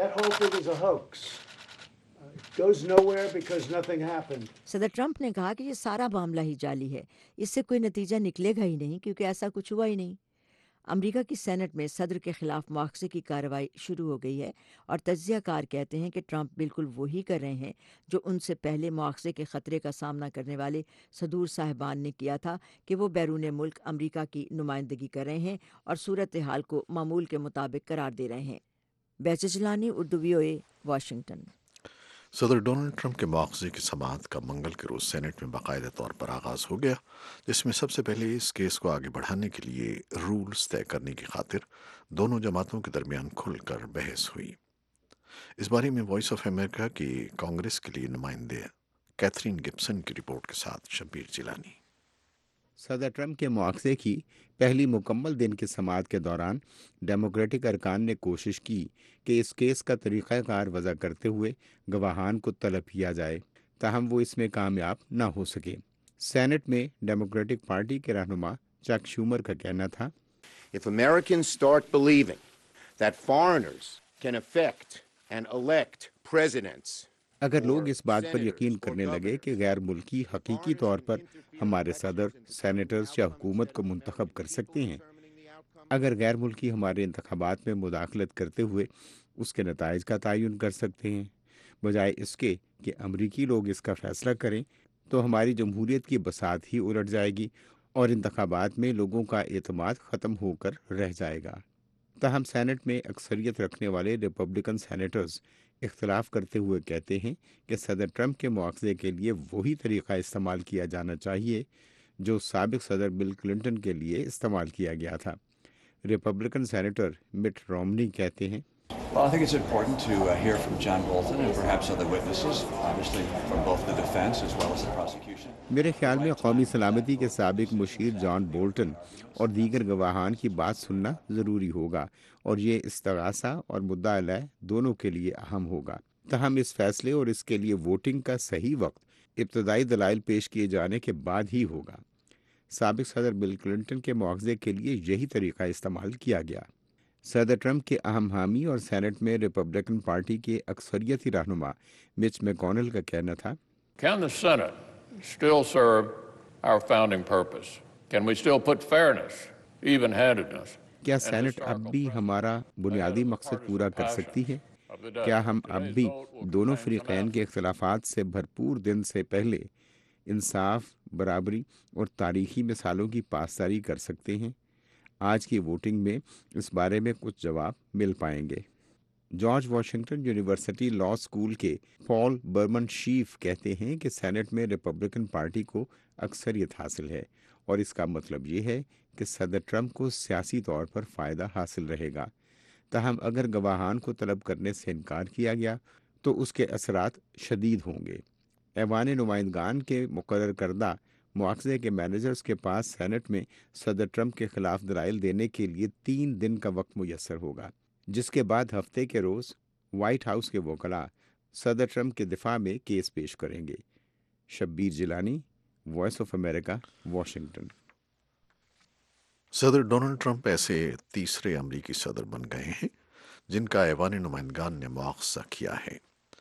صدر ٹرمپ نے کہا کہ یہ سارا معاملہ ہی جعلی ہے، اس سے کوئی نتیجہ نکلے گا ہی نہیں، کیونکہ ایسا کچھ ہوا ہی نہیں۔ امریکہ کی سینٹ میں صدر کے خلاف مواخذے کی کارروائی شروع ہو گئی ہے، اور تجزیہ کار کہتے ہیں کہ ٹرمپ بالکل وہی کر رہے ہیں جو ان سے پہلے مواخذے کے خطرے کا سامنا کرنے والے صدور صاحبان نے کیا تھا، کہ وہ بیرون ملک امریکہ کی نمائندگی کر رہے ہیں اور صورتحال کو معمول کے مطابق قرار دے رہے ہیں۔ بیچ Jilani, Urdu V O A, Washington. صدر ڈونلڈ ٹرمپ کے مواخذے کی سماعت کا منگل کے روز سینٹ میں باقاعدہ طور پر آغاز ہو گیا، جس میں سب سے پہلے اس کیس کو آگے بڑھانے کے لیے رولز طے کرنے کی خاطر دونوں جماعتوں کے درمیان کھل کر بحث ہوئی۔ اس بارے میں وائس آف امریکہ کی کانگریس کے لیے نمائندے کیتھرین گبسن کی رپورٹ کے ساتھ شبیر جیلانی۔ صدر ٹرمپ کے مواخذے کی پہلی مکمل دن کی سماعت کے دوران ڈیموکریٹک ارکان نے کوشش کی کہ اس کیس کا طریقہ کار وضع کرتے ہوئے گواہان کو طلب کیا جائے، تاہم وہ اس میں کامیاب نہ ہو سکے۔ سینٹ میں ڈیموکریٹک پارٹی کے رہنما چک شومر کا کہنا تھا If Americans start believing that foreigners can affect and elect presidents, अगर लोग इस बात पर यकीन करने लगे कि गैर मुल्की हकीकी तौर पर हमारे सदर, सेनेटर्स या हुकूमत को मुंतखब कर सकते हैं, अगर गैर मुल्की हमारे इंतखाबात में मुदाखलत करते हुए उसके नताइज का तयन कर सकते हैं, बजाय इसके कि अमरीकी लोग इसका फैसला करें, तो हमारी जमहूरियत की बसात ही उलट जाएगी और इंतखाबात में लोगों का एतमाद ख़त्म होकर रह जाएगा। ताहम सेनेट में अक्सरियत रखने वाले रिपब्लिकन सेनेटर्स इख्तलाफ करते हुए कहते हैं कि सदर ट्रंप के मुआवजे के लिए वही तरीक़ा इस्तेमाल किया जाना चाहिए जो साबिक सदर बिल क्लिंटन के लिए इस्तेमाल किया गया था। रिपब्लिकन सेनेटर मिट रोमनी कहते हैं, Well, I think it's important to uh, hear from John Bolton and perhaps other witnesses, obviously from both the defense as well as the prosecution. मेरे ख्याल में कौमी सलामती के साबिक मुशीर जॉन बोल्टन और दीगर गवाहान की बात सुनना ज़रूरी होगा और ये इस्तगासा और मुद्दा अलय दोनों के लिए अहम होगा। तहम इस फैसले और इसके लिए वोटिंग का सही वक्त इब्तदाई दलाइल पेश किए जाने के बाद ही होगा। साबिक सदर बिल क्लिंटन के मुआवजे के लिए यही तरीका इस्तेमाल किया गया। सदर ट्रंप के अहम हामी और सेनेट में रिपब्लिकन पार्टी के अक्सरियती रहनुमा मिच मैकॉनेल का कहना था, Can the Senate still serve our founding purpose? Can we still put fairness, even-handedness? क्या सेनेट अब भी हमारा बुनियादी मकसद पूरा कर सकती है? क्या हम अब भी दोनों फरीकैन के इख्तलाफात से भरपूर दिन से पहले इंसाफ, बराबरी और तारीखी मिसालों की पासदारी कर सकते हैं? आज की वोटिंग में इस बारे में कुछ जवाब मिल पाएंगे। George Washington University law school के पॉल बर्मन शीफ कहते हैं कि सेनेट में रिपब्लिकन पार्टी को अक्सरियत हासिल है और इसका मतलब ये है कि सदर ट्रंप को सियासी तौर पर फ़ायदा हासिल रहेगा। ताहम अगर गवाहान को तलब करने से इनकार किया गया तो उसके असरात शदीद होंगे। ऐवान नुमाइंदगान के मुकर्रर करदा मुआवजे के मैनेजर्स के पास सेनेट में सदर ट्रंप के खिलाफ दलाइल देने के लिए तीन दिन का वक्त मुयस्सर होगा, जिसके बाद हफ्ते के रोज़ वाइट हाउस के वकला सदर ट्रंप के दिफा में केस पेश करेंगे। Shabbir Jilani, Voice of America, Washington. सदर डोनाल्ड ट्रंप ऐसे तीसरे अमरीकी सदर बन गए हैं जिनका ऐवान नुमाइंदगान ने मुआवजा किया है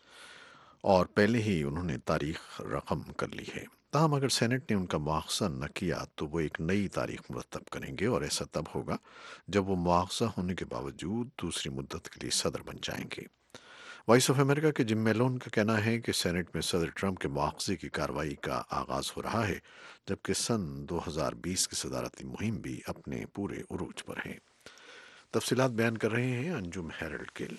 और पहले ही उन्होंने तारीख रकम कर ली है। ताहम अगर सेनेट ने उनका मुआवजा न किया तो वो एक नई तारीख मुरतब करेंगे और ऐसा तब होगा जब वो मुआवजा होने के बावजूद दूसरी मुद्दत के लिए सदर बन जाएंगे। वॉइस ऑफ अमेरिका के जिम मेलोन का कहना है कि सेनेट में सदर ट्रंप के मुआवजे की कार्रवाई का आगाज़ हो रहा है, जबकि सन दो हज़ार बीस की सदारती मुहिम भी अपने पूरे उरूज पर है। तफसीलात बयान कर रहे हैं अंजुम हेरल्ड किल।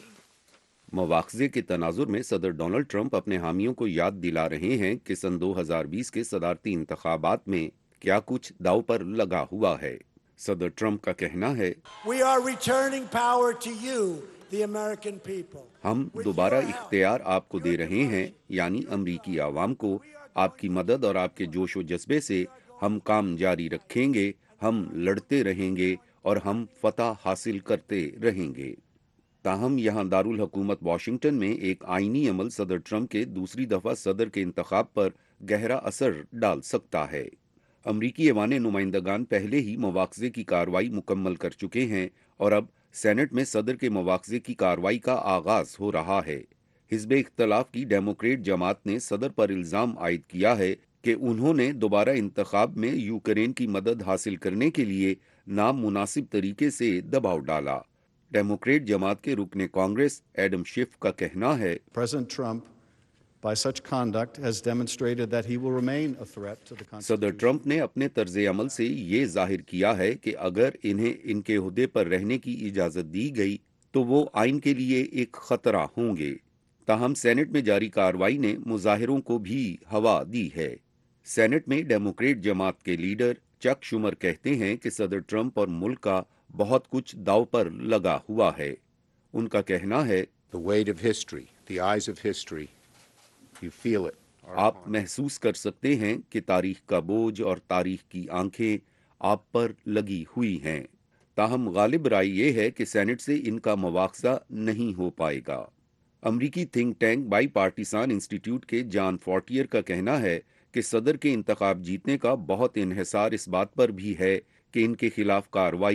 मुआवजे के तनाजुर में सदर डोनाल्ड ट्रंप अपने हामियों को याद दिला रहे हैं कि सन दो हज़ार बीस के सदारती इंतखाबात में क्या कुछ दाव पर लगा हुआ है। सदर ट्रंप का कहना है, We are returning power to you, the American people. हम दोबारा इख्तियार आपको दे रहे हैं, यानी अमरीकी आवाम को। आपकी मदद और आपके जोश व जज्बे से हम काम जारी रखेंगे, हम लड़ते रहेंगे और हम फतह हासिल करते रहेंगे। ताहम यहाँ दारुल हुकूमत वाशिंगटन में एक आईनी अमल सदर ट्रंप के दूसरी दफा सदर के इंतखाब पर गहरा असर डाल सकता है। अमरीकी ऐवान नुमाइंदगान पहले ही मुआवजे की कार्रवाई मुकम्मल कर चुके हैं और अब सेनेट में सदर के मुआवजे की कार्रवाई का आगाज हो रहा है। हिज़्ब इख्तलाफ की डेमोक्रेट जमात ने सदर पर इल्ज़ाम आयद किया है कि उन्होंने दोबारा इंतखाब में यूक्रेन की मदद हासिल करने के लिए नामुनासिब तरीके से दबाव डाला। डेमोक्रेट जमात के रुकने कांग्रेस एडम शिफ का कहना है, President Trump, by such conduct, has demonstrated that he will remain a threat to the Constitution. सदर ट्रंप ने अपने तर्ज अमल से ये जाहिर किया है कि अगर इन्हें इनके हुद्दे पर रहने की इजाज़त दी गई तो वो आइन के लिए एक खतरा होंगे। ताहम सेनेट में जारी कार्रवाई ने मुजाहिरों को भी हवा दी है। सेनेट में डेमोक्रेट जमात के लीडर चक शुमर कहते हैं कि सदर ट्रंप और मुल्क का बहुत कुछ दाव पर लगा हुआ है। उनका कहना है, The weight of history, the eyes of history, you feel it. आप महसूस कर सकते हैं कि तारीख का बोझ और तारीख की आंखें आप पर लगी हुई हैं। ताहम गालिब राय ये है कि सेनेट से इनका मुआवजा नहीं हो पाएगा। अमरीकी think tank bipartisan institute के जॉन फोर्टियर का कहना है कि सदर के इंतखाब जीतने का बहुत इन्हिसार इस बात पर भी है कि इनके खिलाफ कार्रवाई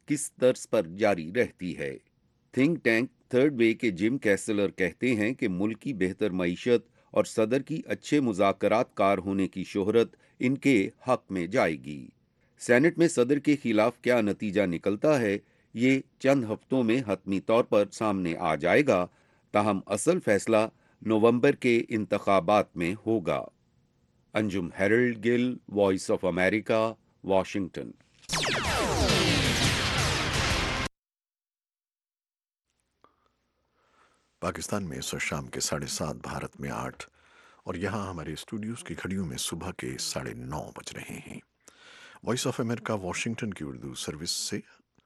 کس طرز پر جاری رہتی ہے۔ تھنک ٹینک تھرڈ وے کے جم کیسلر کہتے ہیں کہ ملک کی بہتر معیشت اور صدر کی اچھے مذاکرات کار ہونے کی شہرت ان کے حق میں جائے گی۔ سینٹ میں صدر کے خلاف کیا نتیجہ نکلتا ہے یہ چند ہفتوں میں حتمی طور پر سامنے آ جائے گا، تاہم اصل فیصلہ نومبر کے انتخابات میں ہوگا۔ Anjum Harold Gill, Voice of America, Washington. Pakistan میں اس وقت شام کے ساڑھے سات، بھارت میں آٹھ، اور یہاں ہمارے اسٹوڈیوز کی گھڑیوں میں صبح کے ساڑھے نو بج رہے ہیں۔ وائس آف امریکہ واشنگٹن کی اردو سروس سے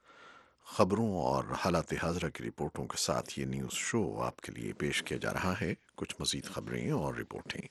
خبروں اور حالات حاضرہ کی رپورٹوں کے ساتھ یہ نیوز شو آپ کے لیے پیش کیا جا رہا ہے۔ کچھ مزید خبریں اور رپورٹیں۔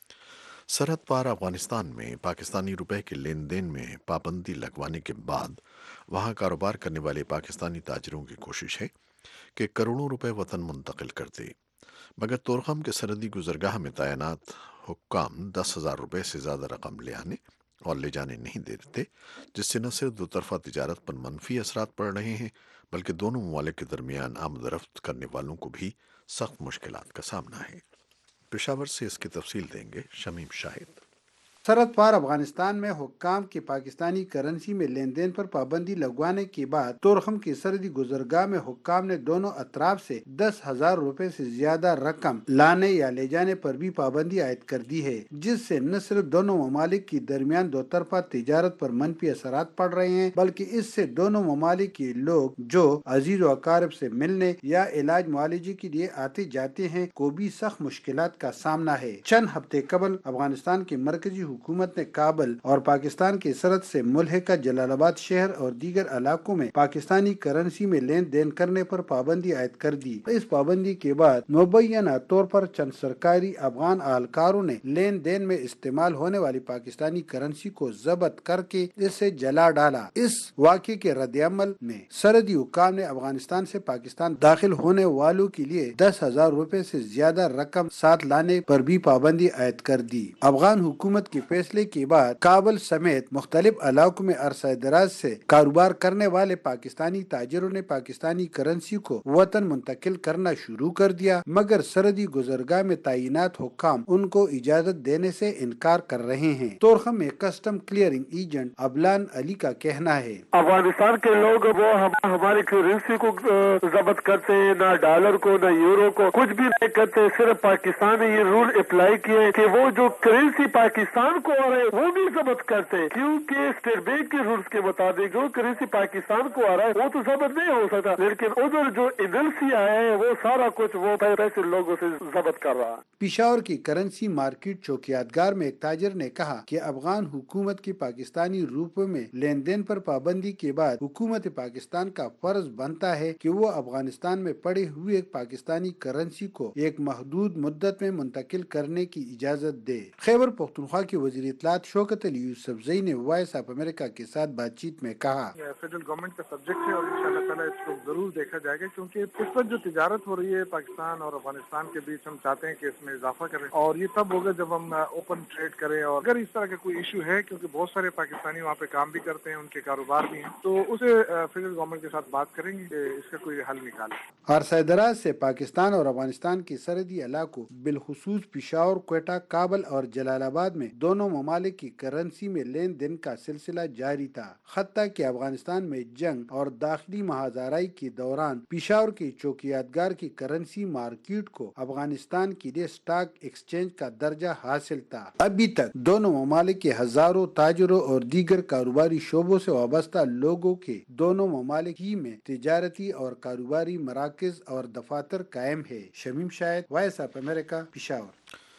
سرحد پار افغانستان میں پاکستانی روپے کے لین دین میں پابندی لگوانے کے بعد وہاں کاروبار کرنے والے پاکستانی تاجروں کی کوشش ہے کہ کروڑوں روپے وطن منتقل کر دے، مگر تورخم کے سرحدی گزرگاہ میں تعینات حکام دس ہزار روپے سے زیادہ رقم لے آنے اور لے جانے نہیں دے دیتے، جس سے نہ صرف دو طرفہ تجارت پر منفی اثرات پڑ رہے ہیں بلکہ دونوں ممالک کے درمیان آمد و رفت کرنے والوں کو بھی سخت مشکلات کا سامنا ہے۔ پشاور سے اس کی تفصیل دیں گے شمیم شاہد۔ سرحد پار افغانستان میں حکام کے پاکستانی کرنسی میں لین دین پر پابندی لگوانے کے بعد تورخم کی سرحدی گزرگاہ میں حکام نے دونوں اطراف سے دس ہزار روپے سے زیادہ رقم لانے یا لے جانے پر بھی پابندی عائد کر دی ہے، جس سے نہ صرف دونوں ممالک کی درمیان دو طرفہ تجارت پر منفی اثرات پڑ رہے ہیں بلکہ اس سے دونوں ممالک کے لوگ جو عزیز و اقارب سے ملنے یا علاج معالجے کے لیے آتے جاتے ہیں کو بھی سخت مشکلات کا سامنا ہے۔ چند ہفتے قبل افغانستان کے مرکزی حکومت نے کابل اور پاکستان کے سرحد سے ملحقہ جلال آباد شہر اور دیگر علاقوں میں پاکستانی کرنسی میں لین دین کرنے پر پابندی عائد کر دی۔ اس پابندی کے بعد مبینہ طور پر چند سرکاری افغان اہلکاروں نے لین دین میں استعمال ہونے والی پاکستانی کرنسی کو ضبط کر کے اس سے جلا ڈالا۔ اس واقعے کے رد عمل میں سرحدی حکام نے افغانستان سے پاکستان داخل ہونے والوں کے لیے دس ہزار روپے سے زیادہ رقم ساتھ لانے پر بھی پابندی عائد کر دی۔ افغان حکومت کے فیصلے کے بعد کابل سمیت مختلف علاقوں میں عرصہ دراز سے کاروبار کرنے والے پاکستانی تاجروں نے پاکستانی کرنسی کو وطن منتقل کرنا شروع کر دیا، مگر سرحدی گزرگاہ میں تعینات حکام ان کو اجازت دینے سے انکار کر رہے ہیں۔ تورخم میں کسٹم کلیئرنگ ایجنٹ ابلان علی کا کہنا ہے، افغانستان کے لوگ وہ ہماری کرنسی کو ضبط کرتے ہیں، نہ ڈالر کو نہ یورو کو، کچھ بھی نہیں کرتے، صرف پاکستان نے یہ رول اپلائی کیے کہ وہ جو کرنسی پاکستان کو آ رہے ہیں وہ بھی ضبط کرتے ہیں، کیونکہ اسٹیٹ بینک کے رولز کے مطابق جو کرنسی پاکستان کو آ رہا ہے وہ تو ضبط نہیں ہو سکتا، لیکن ادھر جو ایجنسی آئے ہیں وہ سارا کچھ وہ پیسے لوگوں سے ضبط کر رہا ہے۔ پشاور کی کرنسی مارکیٹ چوکیاتگار میں ایک تاجر نے کہا کہ افغان حکومت کی پاکستانی روپے میں لین دین پر پابندی کے بعد حکومت پاکستان کا فرض بنتا ہے کہ وہ افغانستان میں پڑے ہوئے پاکستانی کرنسی کو ایک محدود مدت میں منتقل کرنے کی اجازت دے۔ خیبر پختونخوا کے وزیر اطلاعات شوکت علی یوسف زئی نے وائس آف امریکہ کے ساتھ بات چیت میں کہا، فیڈرل گورنمنٹ کا سبجیکٹ ہے اور انشاءاللہ تعالیٰ اس کو ضرور دیکھا جائے گا، کیونکہ اس پر جو تجارت ہو رہی ہے پاکستان اور افغانستان کے بیچ ہم چاہتے ہیں کہ اس میں اضافہ کریں، اور یہ تب ہوگا جب ہم اوپن ٹریڈ کریں، اور اگر اس طرح کا کوئی ایشو ہے کیونکہ بہت سارے پاکستانی وہاں پہ کام بھی کرتے ہیں، ان کے کاروبار بھی ہیں، تو اسے فیڈرل گورنمنٹ کے ساتھ بات کریں گے کہ اس کا کوئی حل نکالیں۔ عرصہ دراز سے پاکستان اور افغانستان کے سرحدی علاقوں بالخصوص پشاور، کوئٹہ، کابل اور جلال آباد میں دونوں ممالک کی کرنسی میں لین دین کا سلسلہ جاری تھا، حتیٰ کہ افغانستان میں جنگ اور داخلی محاذرائی کے دوران پشاور کی چوکیاتگار کی کرنسی مارکیٹ کو افغانستان کے لیے اسٹاک ایکسچینج کا درجہ حاصل تھا۔ ابھی تک دونوں ممالک کے ہزاروں تاجروں اور دیگر کاروباری شعبوں سے وابستہ لوگوں کے دونوں ممالک ہی میں تجارتی اور کاروباری مراکز اور دفاتر قائم ہے۔ Shamim Shahid, Voice of America, Peshawar.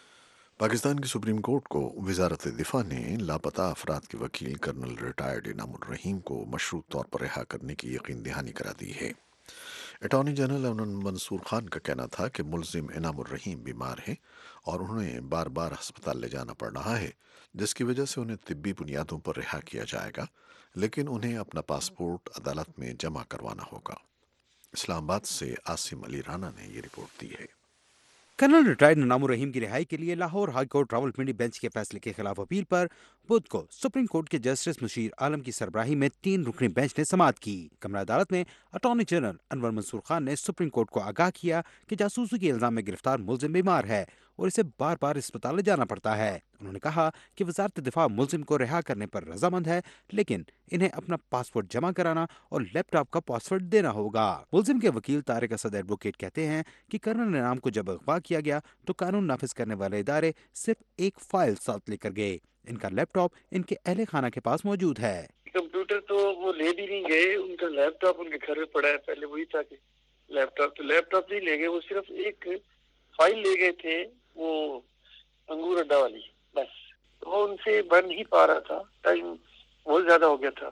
Pakistan کی سپریم کورٹ کو وزارت دفاع نے لاپتہ افراد کے وکیل کرنل ریٹائرڈ انعام الرحیم کو مشروط طور پر رہا کرنے کی یقین دہانی کرا دی ہے۔ اٹارنی جنرل امن منصور خان کا کہنا تھا کہ ملزم انعام الرحیم بیمار ہیں اور انہیں بار بار ہسپتال لے جانا پڑ رہا ہے، جس کی وجہ سے انہیں طبی بنیادوں پر رہا کیا جائے گا، لیکن انہیں اپنا پاسپورٹ عدالت میں جمع کروانا ہوگا۔ اسلام آباد سے عاصم علی رانا نے یہ رپورٹ دی ہے۔ کرنل ریٹائرڈ انعام الرحیم کی رہائی کے لیے Lahore High Court Rawalpindi bench کے فیصلے کے خلاف اپیل پر بدھ کو سپریم کورٹ کے جسٹس مشیر عالم کی سربراہی میں تین رکنی بینچ نے سماعت کی۔ کمرہ عدالت میں اٹارنی جنرل انور منصور خان نے سپریم کورٹ کو آگاہ کیا کہ جاسوسی کے الزام میں گرفتار ملزم بیمار ہے اور اسے بار بار اسپتال لے جانا پڑتا ہے۔ انہوں نے کہا کہ وزارت دفاع ملزم کو رہا کرنے پر رضامند ہے، لیکن انہیں اپنا پاسپورٹ جمع کرانا اور لیپ ٹاپ کا پاسورڈ دینا ہوگا۔ ملزم کے وکیل طارق اسد ایڈوکیٹ کہتے ہیں کہ کرنل انعام کو جب اغوا کیا گیا تو قانون نافذ کرنے والے ادارے صرف ایک فائل ساتھ لے کر گئے۔ ان کا لیپ ٹاپ ان کے اہل خانہ کے پاس موجود ہے۔ کمپیوٹر تو وہ لے بھی نہیں گئے، ان کا لیپ ٹاپ ان کے گھر میں پڑا ہے، پہلے وہی تھا کہ لیپ ٹاپ تو لیپ ٹاپ نہیں لے گئے، وہ صرف ایک فائل لے گئے تھے، وہ انگور اڈا والی، بس وہ ان سے بن نہیں پا رہا تھا، ٹائم بہت زیادہ ہو گیا تھا،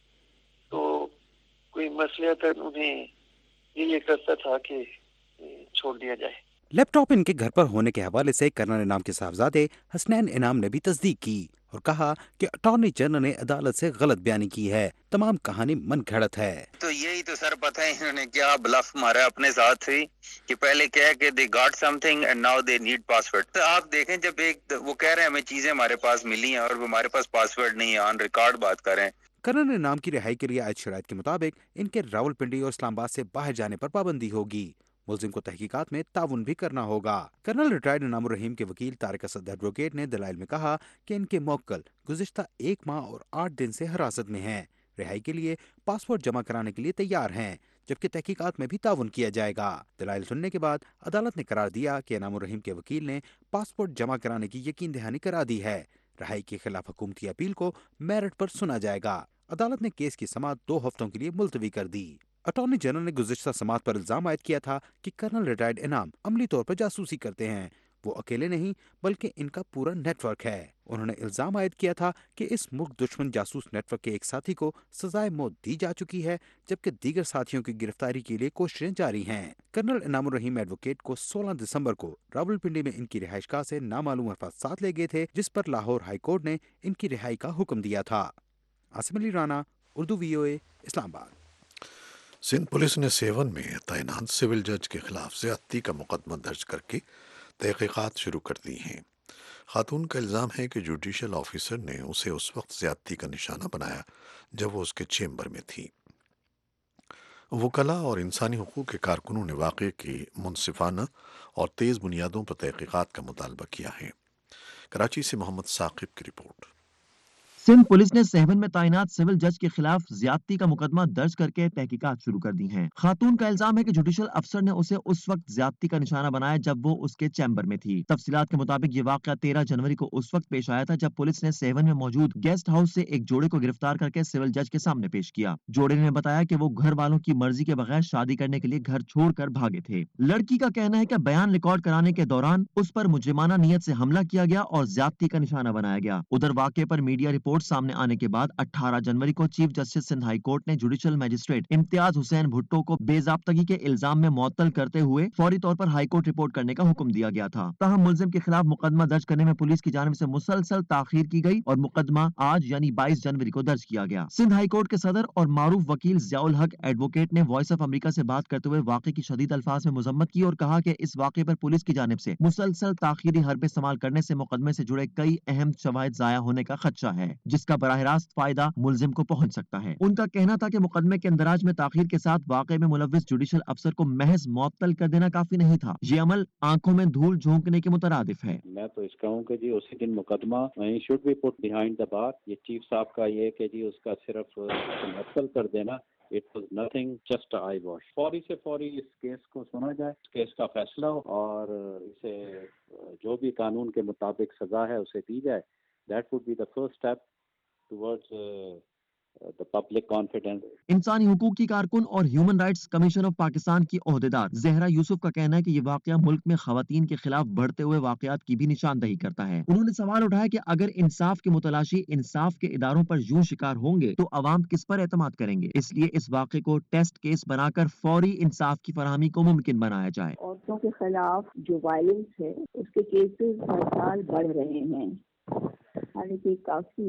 تو کوئی مسئلہ تھا، انہیں یہ کرتا تھا کہ چھوڑ دیا جائے۔ لیپ ٹاپ ان کے گھر پر ہونے کے حوالے سے کرنل انعام کے صاحبزادے حسنین انعام نے بھی تصدیق کی اور کہا کہ اٹارنی جنرل نے عدالت سے غلط بیانی کی ہے، تمام کہانی من گھڑت ہے۔ تو یہی تو سر پتہ ہے انہوں نے کیا بلف مارا اپنے ساتھ ہی کہ پہلے کہا کہ they got something and now they need password۔ تو آپ دیکھیں جب ایک وہ کہہ رہے ہیں ہمیں چیزیں ہمارے پاس ملی ہیں اور ہمارے پاس پاسورڈ نہیں ہے، آن ریکارڈ بات کریں۔ کرنل انعام کی رہائی کے لیے عائد شرائط کے مطابق ان کے راولپنڈی اور اسلام آباد سے باہر جانے پر پابندی ہوگی۔ ملزم کو تحقیقات میں تعاون بھی کرنا ہوگا۔ کرنل ریٹائرڈ انعام الرحیم کے وکیل طارق اسد ایڈوکیٹ نے دلائل میں کہا کہ ان کے موکل گزشتہ ایک ماہ اور آٹھ دن سے حراست میں ہیں، رہائی کے لیے پاسپورٹ جمع کرانے کے لیے تیار ہیں، جبکہ تحقیقات میں بھی تعاون کیا جائے گا۔ دلائل سننے کے بعد عدالت نے قرار دیا کہ انعام الرحیم کے وکیل نے پاسپورٹ جمع کرانے کی یقین دہانی کرا دی ہے۔ رہائی کے خلاف حکومتی اپیل کو میرٹ پر سنا جائے گا۔ عدالت نے کیس کی سماعت دو ہفتوں کے لیے ملتوی کر دی۔ اٹارنی جنرل نے گزشتہ سماعت پر الزام عائد کیا تھا کہ کرنل ریٹائرڈ انعام عملی طور پر جاسوسی کرتے ہیں، وہ اکیلے نہیں بلکہ ان کا پورا نیٹ ورک ہے۔ انہوں نے الزام عائد کیا تھا کہ اس ملک دشمن جاسوس نیٹ ورک کے ایک ساتھی کو سزائے موت دی جا چکی ہے، جبکہ دیگر ساتھیوں کی گرفتاری کے لیے کوششیں جاری ہیں۔ کرنل انعام الرحیم ایڈوکیٹ کو سولہ دسمبر کو راولپنڈی میں ان کی رہائش گاہ سے نامعلوم افراد ساتھ لے گئے تھے، جس پر لاہور ہائی کورٹ نے ان کی رہائی کا حکم دیا تھا۔ عاصم علی رانا، اردو وی او اے، اسلام آباد۔ سندھ پولیس نے سیون میں تعینات سول جج کے خلاف زیادتی کا مقدمہ درج کر کے تحقیقات شروع کر دی ہیں۔ خاتون کا الزام ہے کہ جوڈیشل آفیسر نے اسے اس وقت زیادتی کا نشانہ بنایا جب وہ اس کے چیمبر میں تھی۔ وکلاء اور انسانی حقوق کے کارکنوں نے واقعے کی منصفانہ اور تیز بنیادوں پر تحقیقات کا مطالبہ کیا ہے۔ کراچی سے محمد ثاقب کی رپورٹ۔ سندھ پولیس نے سیون میں تعینات سول جج کے خلاف زیادتی کا مقدمہ درج کر کے تحقیقات شروع کر دی ہیں۔ خاتون کا الزام ہے کہ جوڈیشل افسر نے اسے اس وقت زیادتی کا نشانہ بنایا جب وہ اس کے چیمبر میں تھی۔ تفصیلات کے مطابق یہ واقعہ تیرہ جنوری کو اس وقت پیش آیا تھا جب پولیس نے سیون میں موجود گیسٹ ہاؤس سے ایک جوڑے کو گرفتار کر کے سول جج کے سامنے پیش کیا۔ جوڑے نے بتایا کہ وہ گھر والوں کی مرضی کے بغیر شادی کرنے کے لیے گھر چھوڑ کر بھاگے تھے۔ لڑکی کا کہنا ہے کہ بیان ریکارڈ کرانے کے دوران اس پر مجرمانہ نیت سے حملہ کیا گیا اور زیادتی کا نشانہ بنایا گیا۔ ادھر واقعے پر میڈیا رپورٹ سامنے آنے کے بعد اٹھارہ جنوری کو chief justice Sindh High Court نے جوڈیشل میجسٹریٹ امتیاز حسین بھٹو کو بے ضابطگی کے الزام میں معطل کرتے ہوئے فوری طور پر ہائی کورٹ رپورٹ کرنے کا حکم دیا گیا تھا۔ تاہم ملزم کے خلاف مقدمہ درج کرنے میں پولیس کی جانب سے مسلسل تاخیر کی گئی اور مقدمہ آج یعنی بائیس جنوری کو درج کیا گیا۔ سندھ ہائی کورٹ کے صدر اور معروف وکیل ضیاء الحق ایڈوکیٹ نے وائس آف امریکہ سے بات کرتے ہوئے واقعے کی شدید الفاظ میں مذمت کی اور کہا کہ اس واقعے پر پولیس کی جانب سے مسلسل تاخیری حربے استعمال کرنے سے مقدمے سے جڑے کئی اہم شواہد ضائع ہونے کا خدشہ ہے، جس کا براہ راست فائدہ ملزم کو پہنچ سکتا ہے۔ ان کا کہنا تھا کہ مقدمے کے اندراج میں تاخیر کے ساتھ واقعے میں ملوث جوڈیشل افسر کو محض معطل کر دینا کافی نہیں تھا، یہ عمل آنکھوں میں دھول جھونکنے کے مترادف ہے۔ میں تو اس کا ہوں کہ جی اسی دن مقدمہ should be put behind the bar. یہ چیف صاحب کا یہ کہ جی اس کا صرف معطل کر دینا، It was nothing, just a eye wash. فوری سے فوری اس کیس کو سنا جائے، اس کیس کا فیصلہ ہو اور اسے جو بھی قانون کے مطابق سزا ہے اسے دی جائے۔ That would be the first step towards uh, the public confidence. انسانی حقوق کی کارکن اور human rights commission of Pakistan کی عہدیدار زہرا یوسف کا کہنا ہے کہ یہ واقعہ ملک میں خواتین کے خلاف بڑھتے ہوئے واقعات کی بھی نشاندہی کرتا ہے۔ انہوں نے سوال اٹھایا کہ اگر انصاف کے متلاشی انصاف کے اداروں پر یوں شکار ہوں گے تو عوام کس پر اعتماد کریں گے، اس لیے اس واقعے کو ٹیسٹ کیس بنا کر فوری انصاف کی فراہمی کو ممکن بنایا جائے۔ عورتوں کے خلاف جو وائلنس ہے اس کے کیسز ہر سال بڑھ رہے ہیں، حالانکہ کافی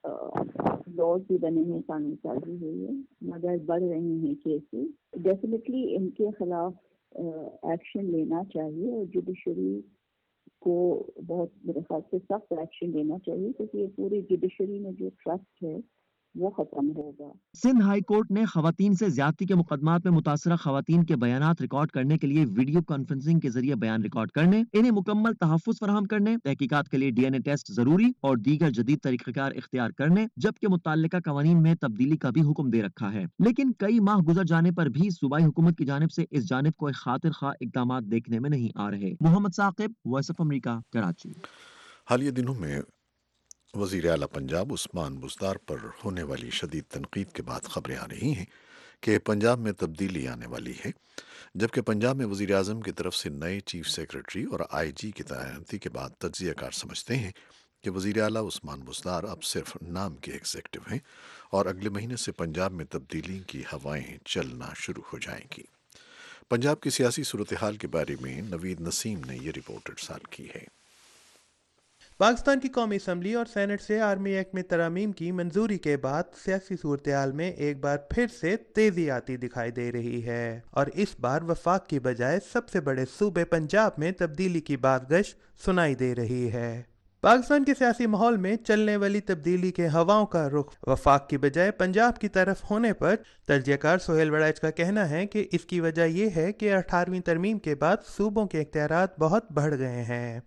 لاز بھی بنے ہیں، قانون سازی ہوئی ہے، مگر بڑھ رہے ہیں کیسز۔ ڈیفینیٹلی ان کے خلاف ایکشن لینا چاہیے اور جوڈیشری کو بہت میرے خیال سے سخت ایکشن لینا چاہیے، کیونکہ یہ پوری جوڈیشری میں جو ٹرسٹ ہے وہ ختم ہوگا۔ سندھ ہائی کورٹ نے خواتین سے زیادتی کے مقدمات میں متاثرہ خواتین کے بیانات ریکارڈ کرنے کے لیے ویڈیو کانفرنسنگ کے ذریعے بیان ریکارڈ کرنے، انہیں مکمل تحفظ فراہم کرنے، تحقیقات کے لیے ڈی این اے ٹیسٹ ضروری اور دیگر جدید طریقہ کار اختیار کرنے جبکہ متعلقہ قوانین میں تبدیلی کا بھی حکم دے رکھا ہے، لیکن کئی ماہ گزر جانے پر بھی صوبائی حکومت کی جانب سے اس جانب کوئی خاطر خواہ اقدامات دیکھنے میں نہیں آ رہے۔ Muhammad Saqib, voice of America, Karachi. حالیہ دنوں میں وزیر اعلیٰ پنجاب عثمان بزدار پر ہونے والی شدید تنقید کے بعد خبریں آ رہی ہیں کہ پنجاب میں تبدیلی آنے والی ہے، جبکہ پنجاب میں وزیر اعظم کی طرف سے نئے چیف سیکرٹری اور آئی جی کی تعیناتی کے بعد تجزیہ کار سمجھتے ہیں کہ وزیر اعلیٰ عثمان بزدار اب صرف نام کے ایگزیکٹو ہیں اور اگلے مہینے سے پنجاب میں تبدیلی کی ہوائیں چلنا شروع ہو جائیں گی۔ پنجاب کی سیاسی صورتحال کے بارے میں نوید نسیم نے یہ رپورٹ ارسال کی ہے۔ پاکستان کی قومی اسمبلی اور سینٹ سے آرمی ایکٹ میں ترامیم کی منظوری کے بعد سیاسی صورتحال میں ایک بار پھر سے تیزی آتی دکھائی دے رہی ہے اور اس بار وفاق کی بجائے سب سے بڑے صوبے پنجاب میں تبدیلی کی بازگشت سنائی دے رہی ہے۔ پاکستان کے سیاسی ماحول میں چلنے والی تبدیلی کے ہواؤں کا رخ وفاق کی بجائے پنجاب کی طرف ہونے پر تجزیہ کار سہیل وڑائچ کا کہنا ہے کہ اس کی وجہ یہ ہے کہ اٹھارہویں ترمیم کے بعد صوبوں کے اختیارات بہت بڑھ گئے ہیں۔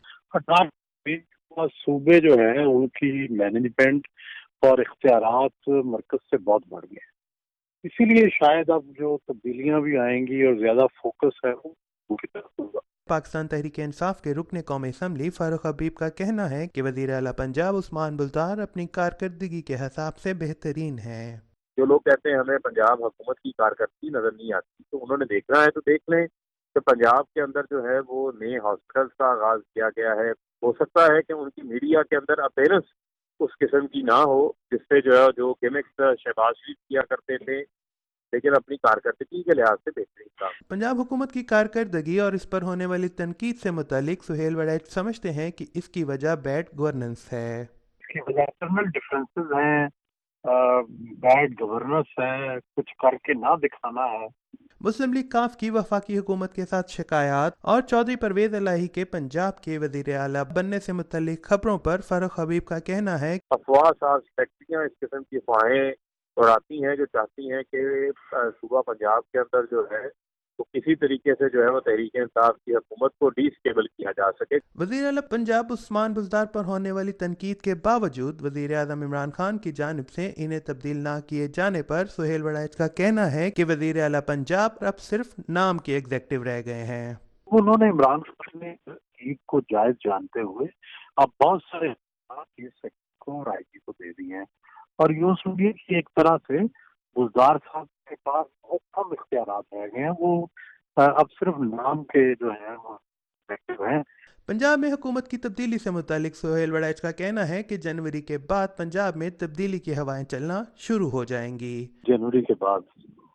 صوبے جو ہیں ان کی مینجمنٹ اور اختیارات مرکز سے بہت بڑھ گئے، اسی لیے شاید اب جو تبدیلیاں بھی آئیں گی اور زیادہ فوکس ہے وہ کی طرف ہوگا۔ پاکستان تحریک انصاف کے رکن قومی اسمبلی فاروق حبیب کا کہنا ہے کہ وزیر اعلیٰ پنجاب عثمان بزدار اپنی کارکردگی کے حساب سے بہترین ہیں۔ جو لوگ کہتے ہیں ہمیں پنجاب حکومت کی کارکردگی نظر نہیں آتی، تو انہوں نے دیکھنا ہے تو دیکھ لیں کہ پنجاب کے اندر جو ہے وہ نئے ہاسپٹلس کا آغاز کیا گیا ہے۔ ہو سکتا ہے کہ ان کی میڈیا کے اندر اپیرنس اس قسم کی نہ ہو جس سے جو ہے جو گیمکس شہباز شریف کیا کرتے تھے، لیکن اپنی کارکردگی کے لحاظ سے بہترین تھا۔ پنجاب حکومت کی کارکردگی اور اس پر ہونے والی تنقید سے متعلق سہیل وڑائچ سمجھتے ہیں کہ اس کی وجہ بیڈ گورننس ہے۔ اس کی وجہ انٹرنل ڈفرینسز ہیں، بیڈ گورننس ہے، کچھ کر کے نہ دکھانا ہے۔ مسلم لیگ کاف کی وفاقی حکومت کے ساتھ شکایات اور چودھری پرویز الہی کے پنجاب کے وزیر اعلیٰ بننے سے متعلق خبروں پر فاروق حبیب کا کہنا ہے افواہ ساز فیکٹریاں اس قسم کی افواہیں اڑاتی ہیں جو چاہتی ہیں کہ صوبہ پنجاب کے اندر جو ہے تو کسی طریقے سے جو ہے وہ تحریک انصاف کی حکومت کو ڈی اسٹیبل کیا جا سکے۔ وزیر اعلیٰ پنجاب عثمان بزدار پر ہونے والی تنقید کے باوجود وزیر اعظم عمران خان کی جانب سے انہیں تبدیل نہ کیے جانے پر سہیل وڑائچ کا کہنا ہے کہ وزیر اعلیٰ پنجاب اب صرف نام کے ایگزیکٹو رہ گئے ہیں۔ انہوں نے عمران خان نے تنقید کو جائز جانتے ہوئے اب بہت سارے کو اور آئی جی کو دے دیے ہیں، اور یوں سمجھیے کہ ایک طرح سے بزدار صاحب کے پاس بہت کم اختیارات رہ گئے ہیں، وہ اب صرف نام کے جو ہیں وہ ہیں۔ پنجاب میں حکومت کی تبدیلی سے متعلق سہیل وڑائچ کا کہنا ہے کہ جنوری کے بعد پنجاب میں تبدیلی کی ہوائیں چلنا شروع ہو جائیں گی۔ جنوری کے بعد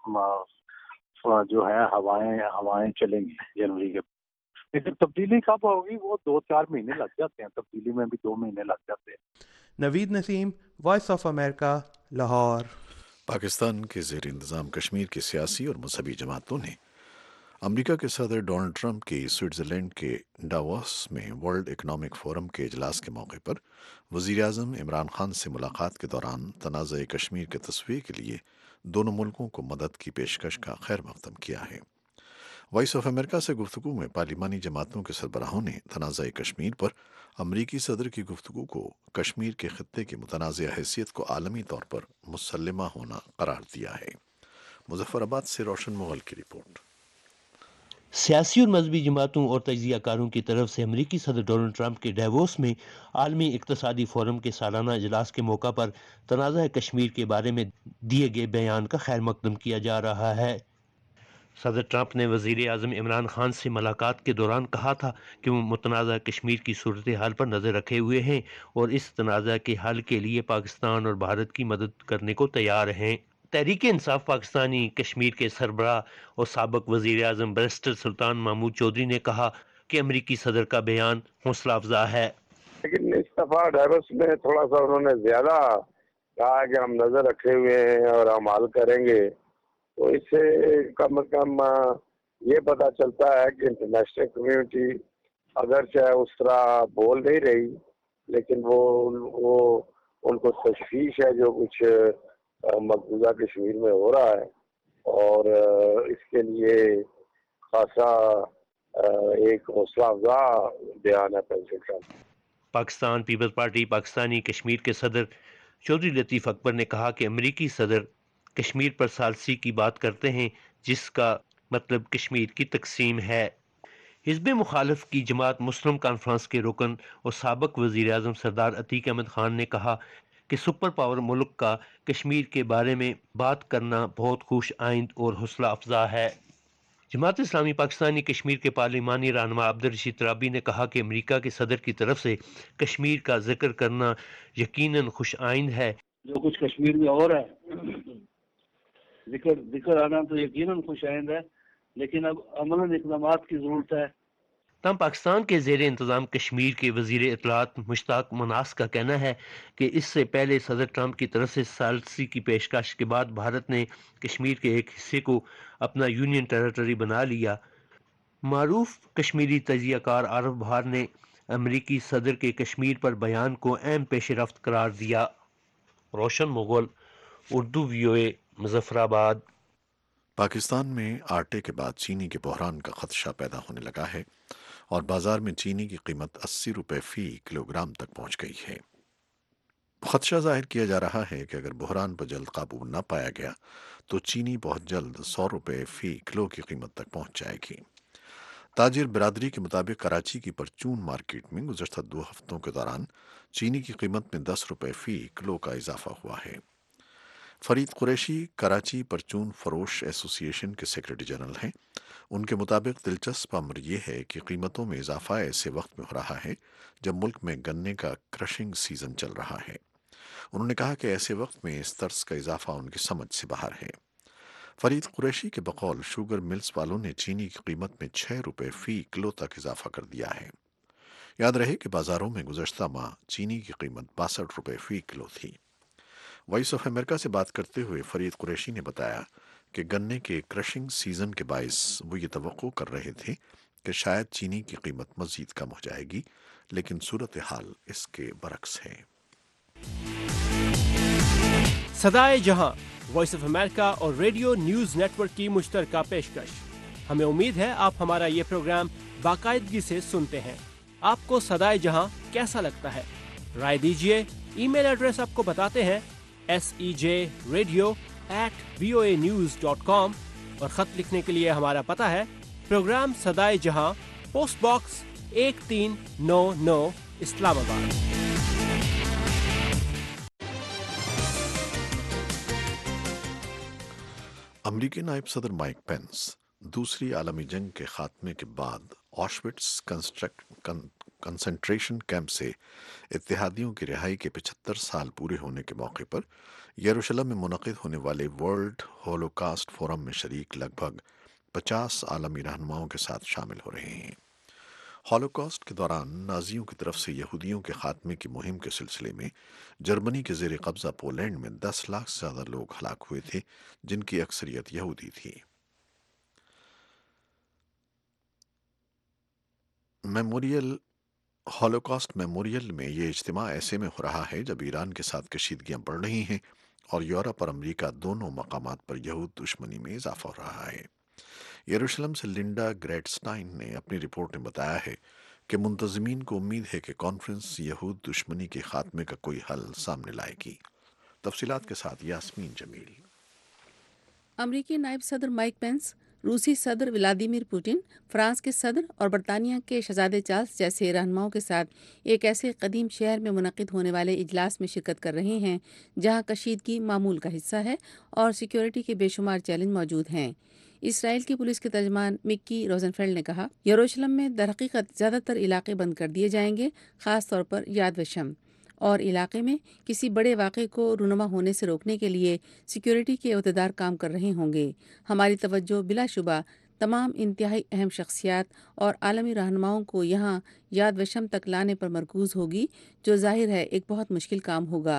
جو ہے ہوائیں ہوائیں چلیں گی جنوری کے بعد، لیکن تبدیلی کب ہوگی وہ دو چار مہینے لگ جاتے ہیں، تبدیلی میں بھی دو مہینے لگ جاتے ہیں۔ Naveed Naseem, voice of America, Lahore. Pakistan کے زیر انتظام کشمیر کی سیاسی اور مذہبی جماعتوں نے امریکہ کے صدر ڈونلڈ ٹرمپ کی سوئٹزرلینڈ کے ڈاووس میں ورلڈ اکنامک فورم کے اجلاس کے موقع پر وزیر اعظم عمران خان سے ملاقات کے دوران تنازع کشمیر کے تصفیے کے لیے دونوں ملکوں کو مدد کی پیشکش کا خیر مقدم کیا ہے۔ وائس آف امریکہ سے گفتگو میں پارلیمانی جماعتوں کے سربراہوں نے تنازع کشمیر پر امریکی صدر کی گفتگو کو کشمیر کے خطے کی متنازع حیثیت کو عالمی طور پر مسلمہ ہونا قرار دیا ہے۔ مظفر آباد سے روشن مغل کی رپورٹ۔ سیاسی اور مذہبی جماعتوں اور تجزیہ کاروں کی طرف سے امریکی صدر ڈونلڈ ٹرمپ کے ڈیووس میں عالمی اقتصادی فورم کے سالانہ اجلاس کے موقع پر تنازع کشمیر کے بارے میں دیے گئے بیان کا خیر مقدم کیا جا رہا ہے۔ صدر ٹرمپ نے وزیر اعظم عمران خان سے ملاقات کے دوران کہا تھا کہ وہ متنازع کشمیر کی صورتحال پر نظر رکھے ہوئے ہیں اور اس تنازع کے حل کے لیے پاکستان اور بھارت کی مدد کرنے کو تیار ہیں۔ تحریک انصاف پاکستانی کشمیر کے سربراہ اور سابق وزیر اعظم بیرسٹر سلطان محمود چودھری نے کہا کہ امریکی صدر کا بیان حوصلہ افزا ہے، لیکن اس دفعہ ڈیوس میں تھوڑا سا انہوں نے زیادہ کہا کہ ہم نظر رکھے ہوئے ہیں اور ہم حل کریں گے، تو اس سے کم از کم یہ پتہ چلتا ہے کہ انٹرنیشنل کمیونٹی اگرچہ اس طرح بول نہیں رہی لیکن وہ وہ ان کو تشویش ہے جو کچھ مقبوضہ کشمیر میں ہو رہا ہے، اور اس کے لیے خاصا ایک حوصلہ افزا بیان ہے president Trump. Pakistan peoples party Pakistani Kashmir کے صدر چودھری لطیف اکبر نے کہا کہ امریکی صدر کشمیر پر ثالثی کی بات کرتے ہیں جس کا مطلب کشمیر کی تقسیم ہے۔ حزب مخالف کی جماعت مسلم کانفرنس کے رکن اور سابق وزیر اعظم سردار عتیق احمد خان نے کہا کہ سپر پاور ملک کا کشمیر کے بارے میں بات کرنا بہت خوش آئند اور حوصلہ افزا ہے۔ جماعت اسلامی پاکستانی کشمیر کے پارلیمانی رہنما عبدالرشید ترابی نے کہا کہ امریکہ کے صدر کی طرف سے کشمیر کا ذکر کرنا یقیناً خوش آئند ہے۔ جو کچھ کشمیر میں ہو رہا ہے ذکر ذکر آنا تو یقیناً خوش آئند ہے، لیکن اب عملاً اقدامات کی ضرورت ہے۔ تاہم پاکستان کے زیر انتظام کشمیر کے وزیر اطلاعات مشتاق مناس کا کہنا ہے کہ اس سے پہلے صدر ٹرمپ کی طرف سے ثالثی کی پیشکش کے بعد بھارت نے کشمیر کے ایک حصے کو اپنا یونین ٹیریٹری بنا لیا۔ معروف کشمیری تجزیہ کار عارف بہار نے امریکی صدر کے کشمیر پر بیان کو اہم پیش رفت قرار دیا۔ روشن مغل، اردو وی او اے، مظفر آباد۔ پاکستان میں آٹے کے بعد چینی کے بحران کا خدشہ پیدا ہونے لگا ہے اور بازار میں چینی کی قیمت اسی روپے فی کلو گرام تک پہنچ گئی ہے۔ خدشہ ظاہر کیا جا رہا ہے کہ اگر بحران پر جلد قابو نہ پایا گیا تو چینی بہت جلد سو روپے فی کلو کی قیمت تک پہنچ جائے گی۔ تاجر برادری کے مطابق کراچی کی پرچون مارکیٹ میں گزشتہ دو ہفتوں کے دوران چینی کی قیمت میں دس روپے فی کلو کا اضافہ ہوا ہے۔ فرید قریشی کراچی پرچون فروش ایسوسی ایشن کے سیکرٹری جنرل ہیں۔ ان کے مطابق دلچسپ امر یہ ہے کہ قیمتوں میں اضافہ ایسے وقت میں ہو رہا ہے جب ملک میں گنے کا کرشنگ سیزن چل رہا ہے۔ انہوں نے کہا کہ ایسے وقت میں اس طرز کا اضافہ ان کی سمجھ سے باہر ہے۔ فرید قریشی کے بقول شوگر ملز والوں نے چینی کی قیمت میں چھ روپے فی کلو تک اضافہ کر دیا ہے۔ یاد رہے کہ بازاروں میں گزشتہ ماہ چینی کی قیمت باسٹھ روپے فی کلو تھی۔ وائس آف امریکہ سے بات کرتے ہوئے فرید قریشی نے بتایا کہ گنے کے کرشنگ سیزن کے باعث وہ یہ توقع کر رہے تھے کہ شاید چینی کی قیمت مزید کم ہو جائے گی، لیکن صورتحال اس کے برعکس ہے۔ صدائے جہاں وائس آف امریکہ اور ریڈیو نیوز نیٹ ورک کی مشترکہ پیشکش۔ ہمیں امید ہے آپ ہمارا یہ پروگرام باقاعدگی سے سنتے ہیں۔ آپ کو صدائے جہاں کیسا لگتا ہے؟ رائے دیجیے۔ ای میل ایڈریس آپ کو بتاتے ہیں، S E J radio at V O A news dot com, اور خط لکھنے کے لیے ہمارا پتہ ہے پروگرام صدائے جہاں، پوسٹ باکس ایک تین نو نو، اسلام آباد۔ امریکی نائب صدر مائک پینس دوسری عالمی جنگ کے خاتمے کے بعد آشوٹس کنسنٹریشن کیمپ سے اتحادیوں کی رہائی کے پچہتر سال پورے ہونے کے موقع پر یروشلم میں منعقد ہونے والے ورلڈ ہولوکاسٹ فورم میں شریک لگ بھگ پچاس عالمی رہنماؤں کے ساتھ شامل ہو رہے ہیں۔ ہولوکاسٹ کے دوران نازیوں کی طرف سے یہودیوں کے خاتمے کی مہم کے سلسلے میں جرمنی کے زیر قبضہ پولینڈ میں دس لاکھ سے زیادہ لوگ ہلاک ہوئے تھے، جن کی اکثریت یہودی تھی۔ میموریل ہولوکاسٹ میموریل میں یہ اجتماع ایسے میں ہو رہا ہے جب ایران کے ساتھ کشیدگیاں بڑھ رہی ہیں اور یورپ اور امریکہ دونوں مقامات پر یہود دشمنی میں اضافہ ہو رہا ہے۔ یروشلم سے لنڈا گریٹسٹائن نے اپنی رپورٹ میں بتایا ہے کہ منتظمین کو امید ہے کہ کانفرنس یہود دشمنی کے خاتمے کا کوئی حل سامنے لائے گی۔ تفصیلات کے ساتھ یاسمین جمیل۔ امریکی نائب صدر مائک پینس، روسی صدر ولادیمیر پوٹن، فرانس کے صدر اور برطانیہ کے شہزادے چارلس جیسے رہنماؤں کے ساتھ ایک ایسے قدیم شہر میں منعقد ہونے والے اجلاس میں شرکت کر رہے ہیں جہاں کشیدگی معمول کا حصہ ہے اور سیکیورٹی کے بے شمار چیلنج موجود ہیں۔ اسرائیل کی پولیس کے ترجمان مکی روزنفیلڈ نے کہا، یروشلم میں درحقیقت زیادہ تر علاقے بند کر دیے جائیں گے، خاص طور پر یاد وشم، اور علاقے میں کسی بڑے واقعے کو رونما ہونے سے روکنے کے لیے سیکیورٹی کے عہدیدار کام کر رہے ہوں گے۔ ہماری توجہ بلا شبہ تمام انتہائی اہم شخصیات اور عالمی رہنماؤں کو یہاں یاد وشم تک لانے پر مرکوز ہوگی، جو ظاہر ہے ایک بہت مشکل کام ہوگا۔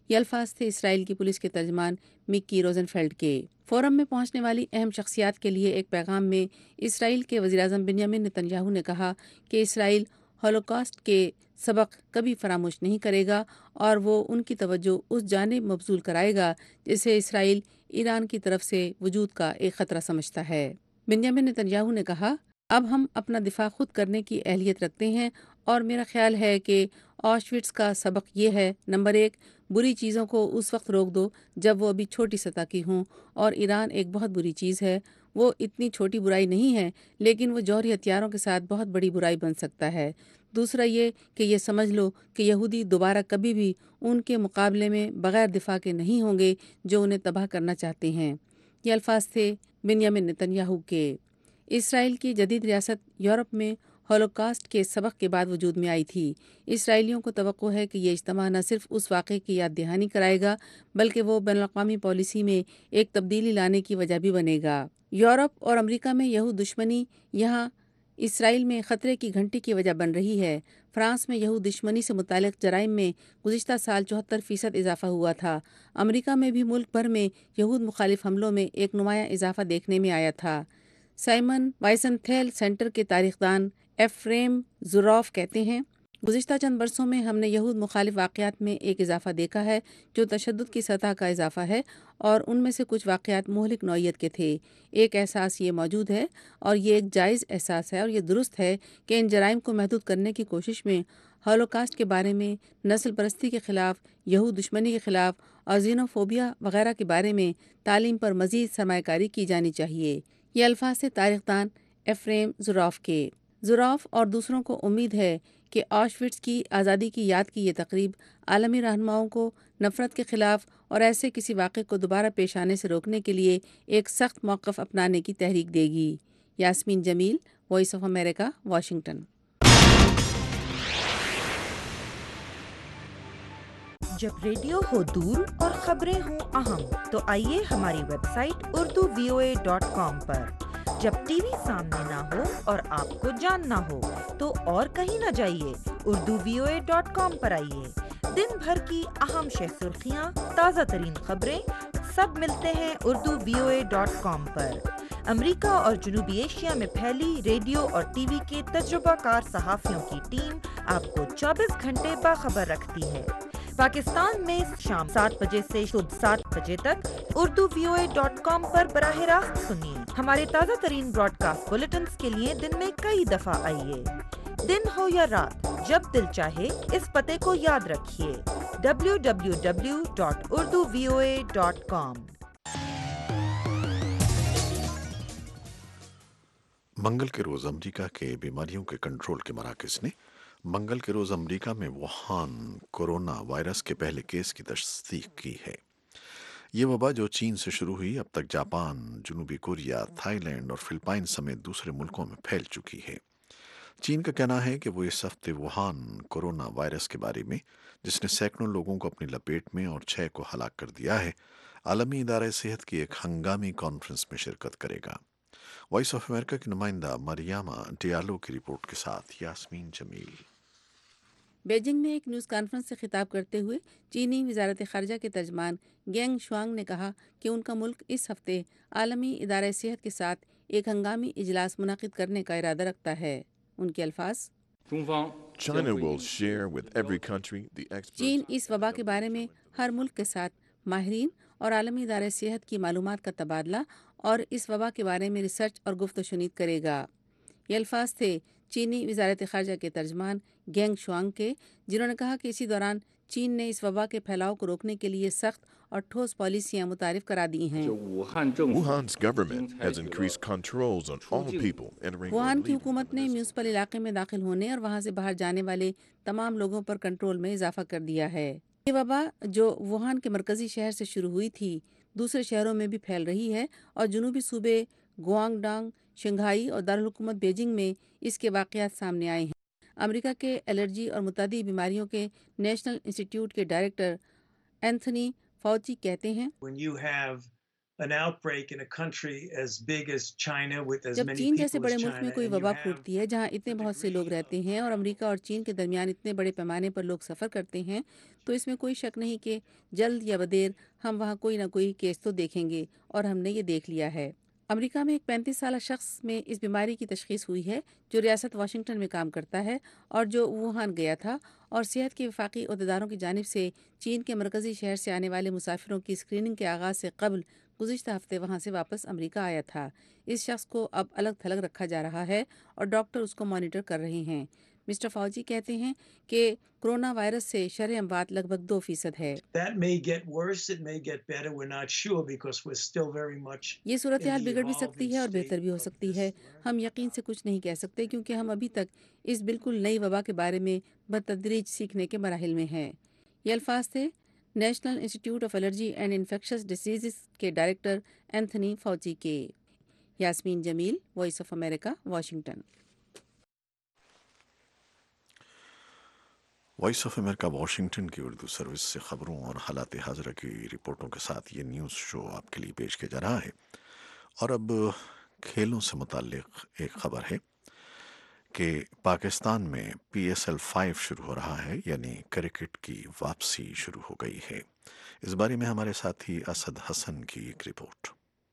یہ الفاظ تھے اسرائیل کی پولیس کے ترجمان مکی روزنفیلڈ کے۔ فورم میں پہنچنے والی اہم شخصیات کے لیے ایک پیغام میں اسرائیل کے وزیراعظم بنیامین نیتن یاہو نے کہا کہ اسرائیل ہولوکاسٹ کے سبق کبھی فراموش نہیں کرے گا اور وہ ان کی توجہ اس جانب مبذول کرائے گا جسے اسرائیل ایران کی طرف سے وجود کا ایک خطرہ سمجھتا ہے۔ بنیامین نیتن یاہو نے کہا، اب ہم اپنا دفاع خود کرنے کی اہلیت رکھتے ہیں اور میرا خیال ہے کہ آشوٹس کا سبق یہ ہے، نمبر ایک، بری چیزوں کو اس وقت روک دو جب وہ ابھی چھوٹی سطح کی ہوں، اور ایران ایک بہت بری چیز ہے، وہ اتنی چھوٹی برائی نہیں ہے لیکن وہ جوہری ہتھیاروں کے ساتھ بہت بڑی برائی بن سکتا ہے۔ دوسرا یہ کہ یہ سمجھ لو کہ یہودی دوبارہ کبھی بھی ان کے مقابلے میں بغیر دفاع کے نہیں ہوں گے جو انہیں تباہ کرنا چاہتے ہیں۔ یہ الفاظ تھے بنیامین نیتن یاہو کے۔ اسرائیل کی جدید ریاست یورپ میں ہولوکاسٹ کے سبق کے بعد وجود میں آئی تھی۔ اسرائیلیوں کو توقع ہے کہ یہ اجتماع نہ صرف اس واقعے کی یاد دہانی کرائے گا بلکہ وہ بین الاقوامی پالیسی میں ایک تبدیلی لانے کی وجہ بھی بنے گا۔ یورپ اور امریکہ میں یہود دشمنی یہاں اسرائیل میں خطرے کی گھنٹی کی وجہ بن رہی ہے۔ فرانس میں یہود دشمنی سے متعلق جرائم میں گزشتہ سال چوہتر فیصد اضافہ ہوا تھا۔ امریکہ میں بھی ملک بھر میں یہود مخالف حملوں میں ایک نمایاں اضافہ دیکھنے میں آیا تھا۔ سائمن وائسنتھیل سینٹر کے تاریخ دان ایفریم زوراف کہتے ہیں، گزشتہ چند برسوں میں ہم نے یہود مخالف واقعات میں ایک اضافہ دیکھا ہے جو تشدد کی سطح کا اضافہ ہے، اور ان میں سے کچھ واقعات مہلک نوعیت کے تھے۔ ایک احساس یہ موجود ہے اور یہ ایک جائز احساس ہے اور یہ درست ہے کہ ان جرائم کو محدود کرنے کی کوشش میں ہولوکاسٹ کے بارے میں، نسل پرستی کے خلاف، یہود دشمنی کے خلاف اور زینوفوبیا وغیرہ کے بارے میں تعلیم پر مزید سرمایہ کاری کی جانی چاہیے۔ یہ الفاظ سے تاریخ دان ایفریم زوراف کے۔ زوراف اور دوسروں کو امید ہے کہ آشوٹس کی آزادی کی یاد کی یہ تقریب عالمی رہنماؤں کو نفرت کے خلاف اور ایسے کسی واقعے کو دوبارہ پیش آنے سے روکنے کے لیے ایک سخت موقف اپنانے کی تحریک دے گی۔ Yasmeen Jamil, voice of America, Washington. جب ریڈیو ہو دور اور خبریں ہوں اہم تو آئیے ہماری website Urdu V O A dot com پر۔ جب ٹی وی سامنے نہ ہو اور آپ کو جاننا ہو تو اور کہیں نہ جائیے، Urdu V O A dot com پر آئیے۔ دن بھر کی اہم شہ سرخیاں، تازہ ترین خبریں سب ملتے ہیں Urdu V O A dot com پر۔ امریکہ اور جنوبی ایشیا میں پھیلی ریڈیو اور ٹی وی کے تجربہ کار صحافیوں کی ٹیم آپ کو چوبیس گھنٹے باخبر رکھتی ہے۔ پاکستان میں شام سات بجے سے صبح سات بجے تک Urdu V O A dot com پر براہ راست سنیے۔ ہمارے تازہ ترین براڈ کاسٹ بلیٹنز کے لیے دن میں کئی دفعہ آئیے۔ دن ہو یا رات، جب دل چاہے اس پتے کو یاد رکھیے، W W W dot Urdu V O A dot com. منگل کے روز امریکہ کے بیماریوں کے کنٹرول کے مراکز نے منگل کے روز امریکہ میں ووہان کورونا وائرس کے پہلے کیس کی تصدیق کی ہے۔ یہ وبا جو چین سے شروع ہوئی اب تک جاپان، جنوبی کوریا، تھائی لینڈ اور فلپائن سمیت دوسرے ملکوں میں پھیل چکی ہے۔ چین کا کہنا ہے کہ وہ اس ہفتے ووہان کورونا وائرس کے بارے میں، جس نے سینکڑوں لوگوں کو اپنی لپیٹ میں اور چھ کو ہلاک کر دیا ہے، عالمی ادارہ صحت کی ایک ہنگامی کانفرنس میں شرکت کرے گا۔ وائس آف امریکہ کی نمائندہ مریاما ڈیالو کی رپورٹ کے ساتھ یاسمین جمیل۔ بیجنگ میں ایک نیوز کانفرنس سے خطاب کرتے ہوئے چینی وزارت خارجہ کے ترجمان گینگ شوانگ نے کہا کہ ان کا ملک اس ہفتے عالمی ادارہ صحت کے ساتھ ایک ہنگامی اجلاس منعقد کرنے کا ارادہ رکھتا ہے۔ ان کے الفاظ، چین اس وبا کے بارے میں ہر ملک کے ساتھ ماہرین اور عالمی ادارہ صحت کی معلومات کا تبادلہ اور اس وبا کے بارے میں ریسرچ اور گفت و شنید کرے گا۔ یہ الفاظ تھے چینی وزارت خارجہ کے ترجمان گینگ شوانگ کے، جنہوں نے کہا کہ اسی دوران چین نے اس وبا کے پھیلاؤ کو روکنے کے لیے سخت اور ٹھوس پالیسیاں متعارف کرا دی ہیں۔ ووہان کی حکومت نے میونسپل علاقے میں داخل ہونے اور وہاں سے باہر جانے والے تمام لوگوں پر کنٹرول میں اضافہ کر دیا ہے۔ یہ وبا جو ووہان کے مرکزی شہر سے شروع ہوئی تھی، دوسرے شہروں میں بھی پھیل رہی ہے اور جنوبی صوبے گوانگ ڈانگ، شنگھائی اور دارالحکومت بیجنگ میں اس کے واقعات سامنے آئے ہیں۔ امریکہ کے الرجی اور متعدی بیماریوں کے نیشنل انسٹی ٹیوٹ کے ڈائریکٹر اینتھنی فاؤچی کہتے ہیں، जब चीन जैसे बड़े मुल्क में कोई वबा फूटती है जहां इतने बहुत से लोग रहते हैं और अमेरिका और चीन के दरमियान इतने बड़े पैमाने पर लोग सफ़र करते हैं, तो इसमें कोई शक नहीं कि जल्द या बदेर हम वहां कोई ना कोई केस तो देखेंगे, और हमने ये देख लिया है। अमेरिका में एक पैंतीस साल शख्स में इस बीमारी की तशखीस हुई है, जो रियासत वाशिंगटन में काम करता है और जो वुहान गया था, और सेहत के वफाकी अहदेदारों की जानिब से चीन के मरकज़ी शहर से आने वाले मुसाफिरों की स्क्रीनिंग के आगाज़ से कबल गुज़िश्ता हफ्ते वहाँ से वापस अमेरिका आया था। इस शख्स को अब अलग थलग रखा जा रहा है और डॉक्टर उसको मॉनिटर कर रहे हैं। मिस्टर फौजी कहते हैं कि कोरोना वायरस से शरह अमवात लगभग दो फीसद है। ये सूरत हाल बिगड़ भी सकती है और बेहतर भी हो सकती है। हम यकीन से कुछ नहीं कह सकते क्योंकि हम अभी तक इस बिल्कुल नई वबा के बारे में बतदरीज सीखने के मराहिल में हैं। ये अल्फाज थे national institute of allergy and infectious diseases के डायरेक्टर एंथनी फौजी के। Yasmeen Jamil, voice of America, Washington. Voice of America Washington की उर्दू सर्विस से खबरों और हालात हाज़िरा की रिपोर्टों के साथ ये न्यूज़ शो आपके लिए पेश किया जा रहा है। और अब खेलों से मुताल्लिक एक खबर है कि पाकिस्तान में पी एस एल फाइव शुरू हो रहा है, यानी क्रिकेट की वापसी शुरू हो गई है। इस बारे में हमारे साथी असद हसन की एक रिपोर्ट।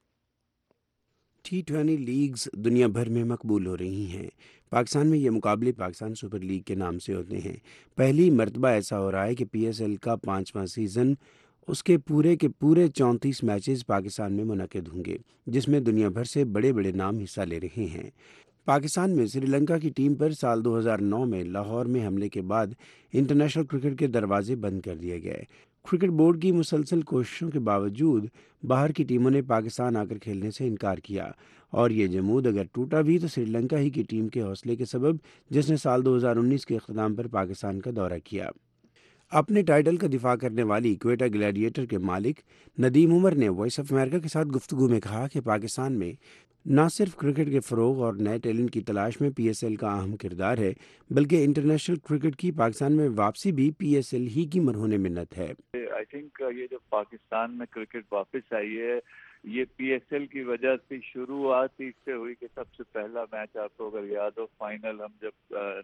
टी ट्वेंटी लीग्स दुनिया भर में मकबूल हो रही हैं। पाकिस्तान में ये मुकाबले पाकिस्तान सुपर लीग के नाम से होते हैं। पहली मर्तबा ऐसा हो रहा है कि पी एस एल का पाँचवां सीज़न, उसके पूरे के पूरे चौंतीस मैचेस पाकिस्तान में मुनक़िद होंगे, जिसमें दुनिया भर से बड़े बड़े नाम हिस्सा ले रहे हैं। पाकिस्तान में श्रीलंका की टीम पर साल दो हज़ार नौ में लाहौर में हमले के बाद इंटरनेशनल क्रिकेट के दरवाजे बंद कर दिए गए। क्रिकेट बोर्ड की मुसलसल कोशिशों के बावजूद बाहर की टीमों ने पाकिस्तान आकर खेलने से इनकार किया, और ये जमूद अगर टूटा भी तो श्रीलंका ही की टीम के हौसले के सबब, जिसने साल दो हज़ार उन्नीस के इख्तिताम पर पाकिस्तान का दौरा किया। अपने टाइटल का दिफा करने वाली क्वेटा ग्लैडिएटर के मालिक नदीम उमर ने वॉइस ऑफ अमेरिका के साथ गुफ्तगू में कहा कि पाकिस्तान में न सिर्फ क्रिकेट के फ़रोग और नए टैलेंट की तलाश में पी एस एल का अहम किरदार है, बल्कि इंटरनेशनल क्रिकेट की पाकिस्तान में वापसी भी पी एस एल ही की मरहून मिन्नत है। आई थिंक ये जो पाकिस्तान में क्रिकेट वापस आई है, ये पी एस एल की वजह से शुरुआत इससे हुई कि सबसे पहला मैच आपको अगर याद हो, फाइनल हम जब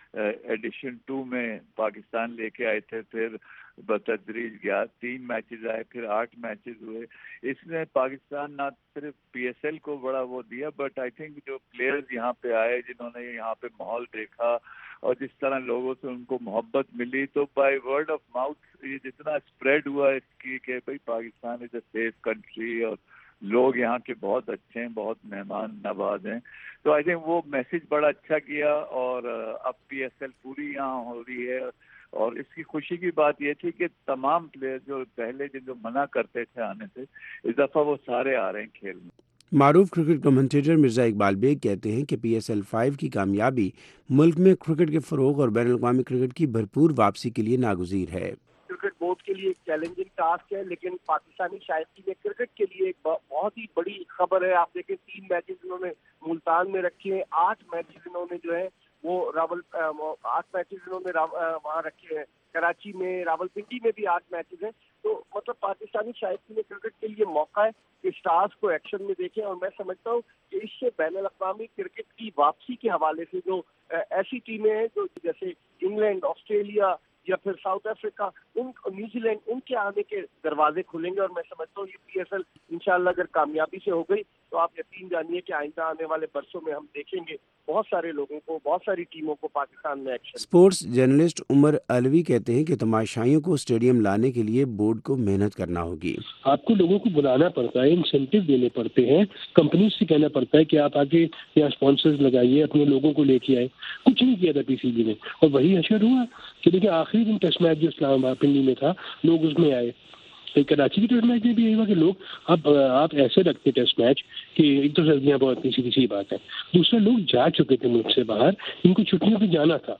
एडिशन टू में पाकिस्तान लेके आए थे, फिर बतदरीज गया, तीन मैचेस आए, फिर आठ मैचेस हुए। इसने पाकिस्तान ना सिर्फ पी एस एल को बड़ा वो दिया, बट आई थिंक जो प्लेयर्स यहाँ पे आए, जिन्होंने यहाँ पे माहौल देखा और जिस तरह लोगों से उनको मोहब्बत मिली, तो बाय वर्ड ऑफ माउथ ये जितना स्प्रेड हुआ इसकी कि भाई Pakistan is a safe country और लोग यहाँ के बहुत अच्छे हैं, बहुत मेहमान नवाज हैं, तो आई थिंक वो मैसेज बड़ा अच्छा किया। और अब पी एस एल पूरी यहाँ हो रही है, और इसकी खुशी की बात ये थी कि तमाम प्लेयर जो पहले जो मना करते थे आने से, इस दफ़ा वो सारे आ रहे हैं खेल में। मारूफ क्रिकेट कमेंटेटर मिर्जा इकबाल बेग कहते हैं कि पी एस एल फाइव की कामयाबी मुल्क में क्रिकेट के फ़रोग और बैनुल अक़वामी क्रिकेट की भरपूर वापसी के लिए नागुज़ीर है। क्रिकेट बोर्ड के लिए एक चैलेंजिंग टास्क है, लेकिन पाकिस्तानी शायकी में क्रिकेट के लिए एक बहुत ही बड़ी खबर है। आप देखें, तीन मैचेस इन्होंने मुल्तान में रखे हैं, आठ मैचेस इन्होंने जो है वो रावल आठ मैचेस इन्होंने वहाँ रखे हैं, कराची में, रावलपिंडी में भी आठ मैचेस हैं। तो मतलब पाकिस्तानी शायकी में क्रिकेट के लिए मौका है कि स्टार्स को एक्शन में देखें, और मैं समझता हूँ कि इससे बैनुल अक़वामी क्रिकेट की वापसी के हवाले से जो ऐसी टीमें हैं जो जैसे इंग्लैंड, ऑस्ट्रेलिया या फिर साउथ अफ्रीका, उन न्यूजीलैंड, उनके आने के दरवाजे खुलेंगे। और मैं समझता हूँ ये पी एस एल इंशाल्लाह अगर कामयाबी से हो गई तो आप यकीन जानिए कि आइंदा आने वाले बरसों में हम देखेंगे बहुत सारे लोगों को, बहुत सारी टीमों को पाकिस्तान में action. Sports journalist Umar Alvi कहते हैं कि तमाशाइयों को स्टेडियम लाने के लिए बोर्ड को मेहनत करना होगी। आपको लोगों को बुलाना पड़ता है, इंसेंटिव देने पड़ते हैं, कंपनी से कहना पड़ता है कि आप आगे यहाँ स्पॉन्सर्स लगाइए, अपने लोगों को लेके आए। कुछ नहीं किया था पीसीबी ने, और वही असर हुआ कि देखिए आखिरी दिन टेस्ट मैच जो इस्लामाबाद पिंडी में था, लोग उसमें आए। कराची की टेस्ट मैच में भी यही हुआ कि लोग अब आप ऐसे रखते टेस्ट मैच कि एक तो सर्दियाँ बहुत सीधी सी बात है, दूसरा लोग जा चुके थे मुल्क से बाहर, इनको छुट्टियों पे जाना था,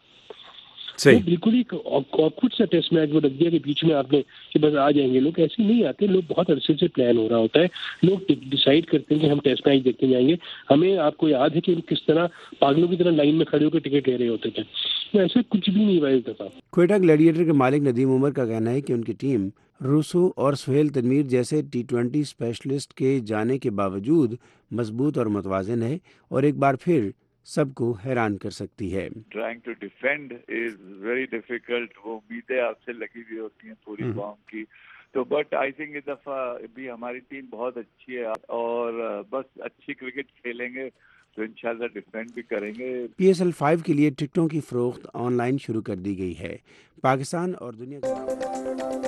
तो बिल्कुल ही ऑकवर्ड सा टेस्ट मैच वो रख दिया कि बीच में आपने कि बस आ जाएंगे लोग। ऐसे नहीं आते लोग, बहुत अरसे से प्लान हो रहा होता है, लोग डिसाइड करते हैं कि हम टेस्ट मैच देखते जाएंगे। हमें आपको याद है कि हम किस तरह पागलों की तरह लाइन में खड़े होकर टिकट ले रहे होते थे, तो ऐसे कुछ भी नहीं हुआ इस दफा। क्वेटा ग्लैडिएटर के मालिक नदीम उमर का कहना है कि उनकी टीम روسو اور سہیل تنویر جیسے ٹی ٹوینٹی اسپیشلسٹ کے جانے کے باوجود مضبوط اور متوازن ہے اور ایک بار پھر سب کو حیران کر سکتی ہے. Trying to defend is very difficult. وہ امیدیں آپ سے لگی ہوئی ہوتی ہیں پوری قوم کی. تو بٹ آئی تھنک اس دفعہ بھی ہماری ٹیم بہت اچھی ہے اور بس اچھی کرکٹ کھیلیں گے تو انشاءاللہ ڈیفینڈ بھی کریں گے. پی ایس ایل فائیو کے لیے ٹکٹوں کی فروخت آن لائن شروع کر دی گئی ہے. پاکستان اور دنیا کے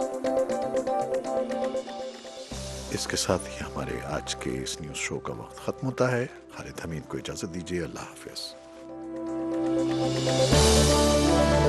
اس کے ساتھ ہی ہمارے آج کے اس نیوز شو کا وقت ختم ہوتا ہے. خالد حمید کو اجازت دیجیے. اللہ حافظ.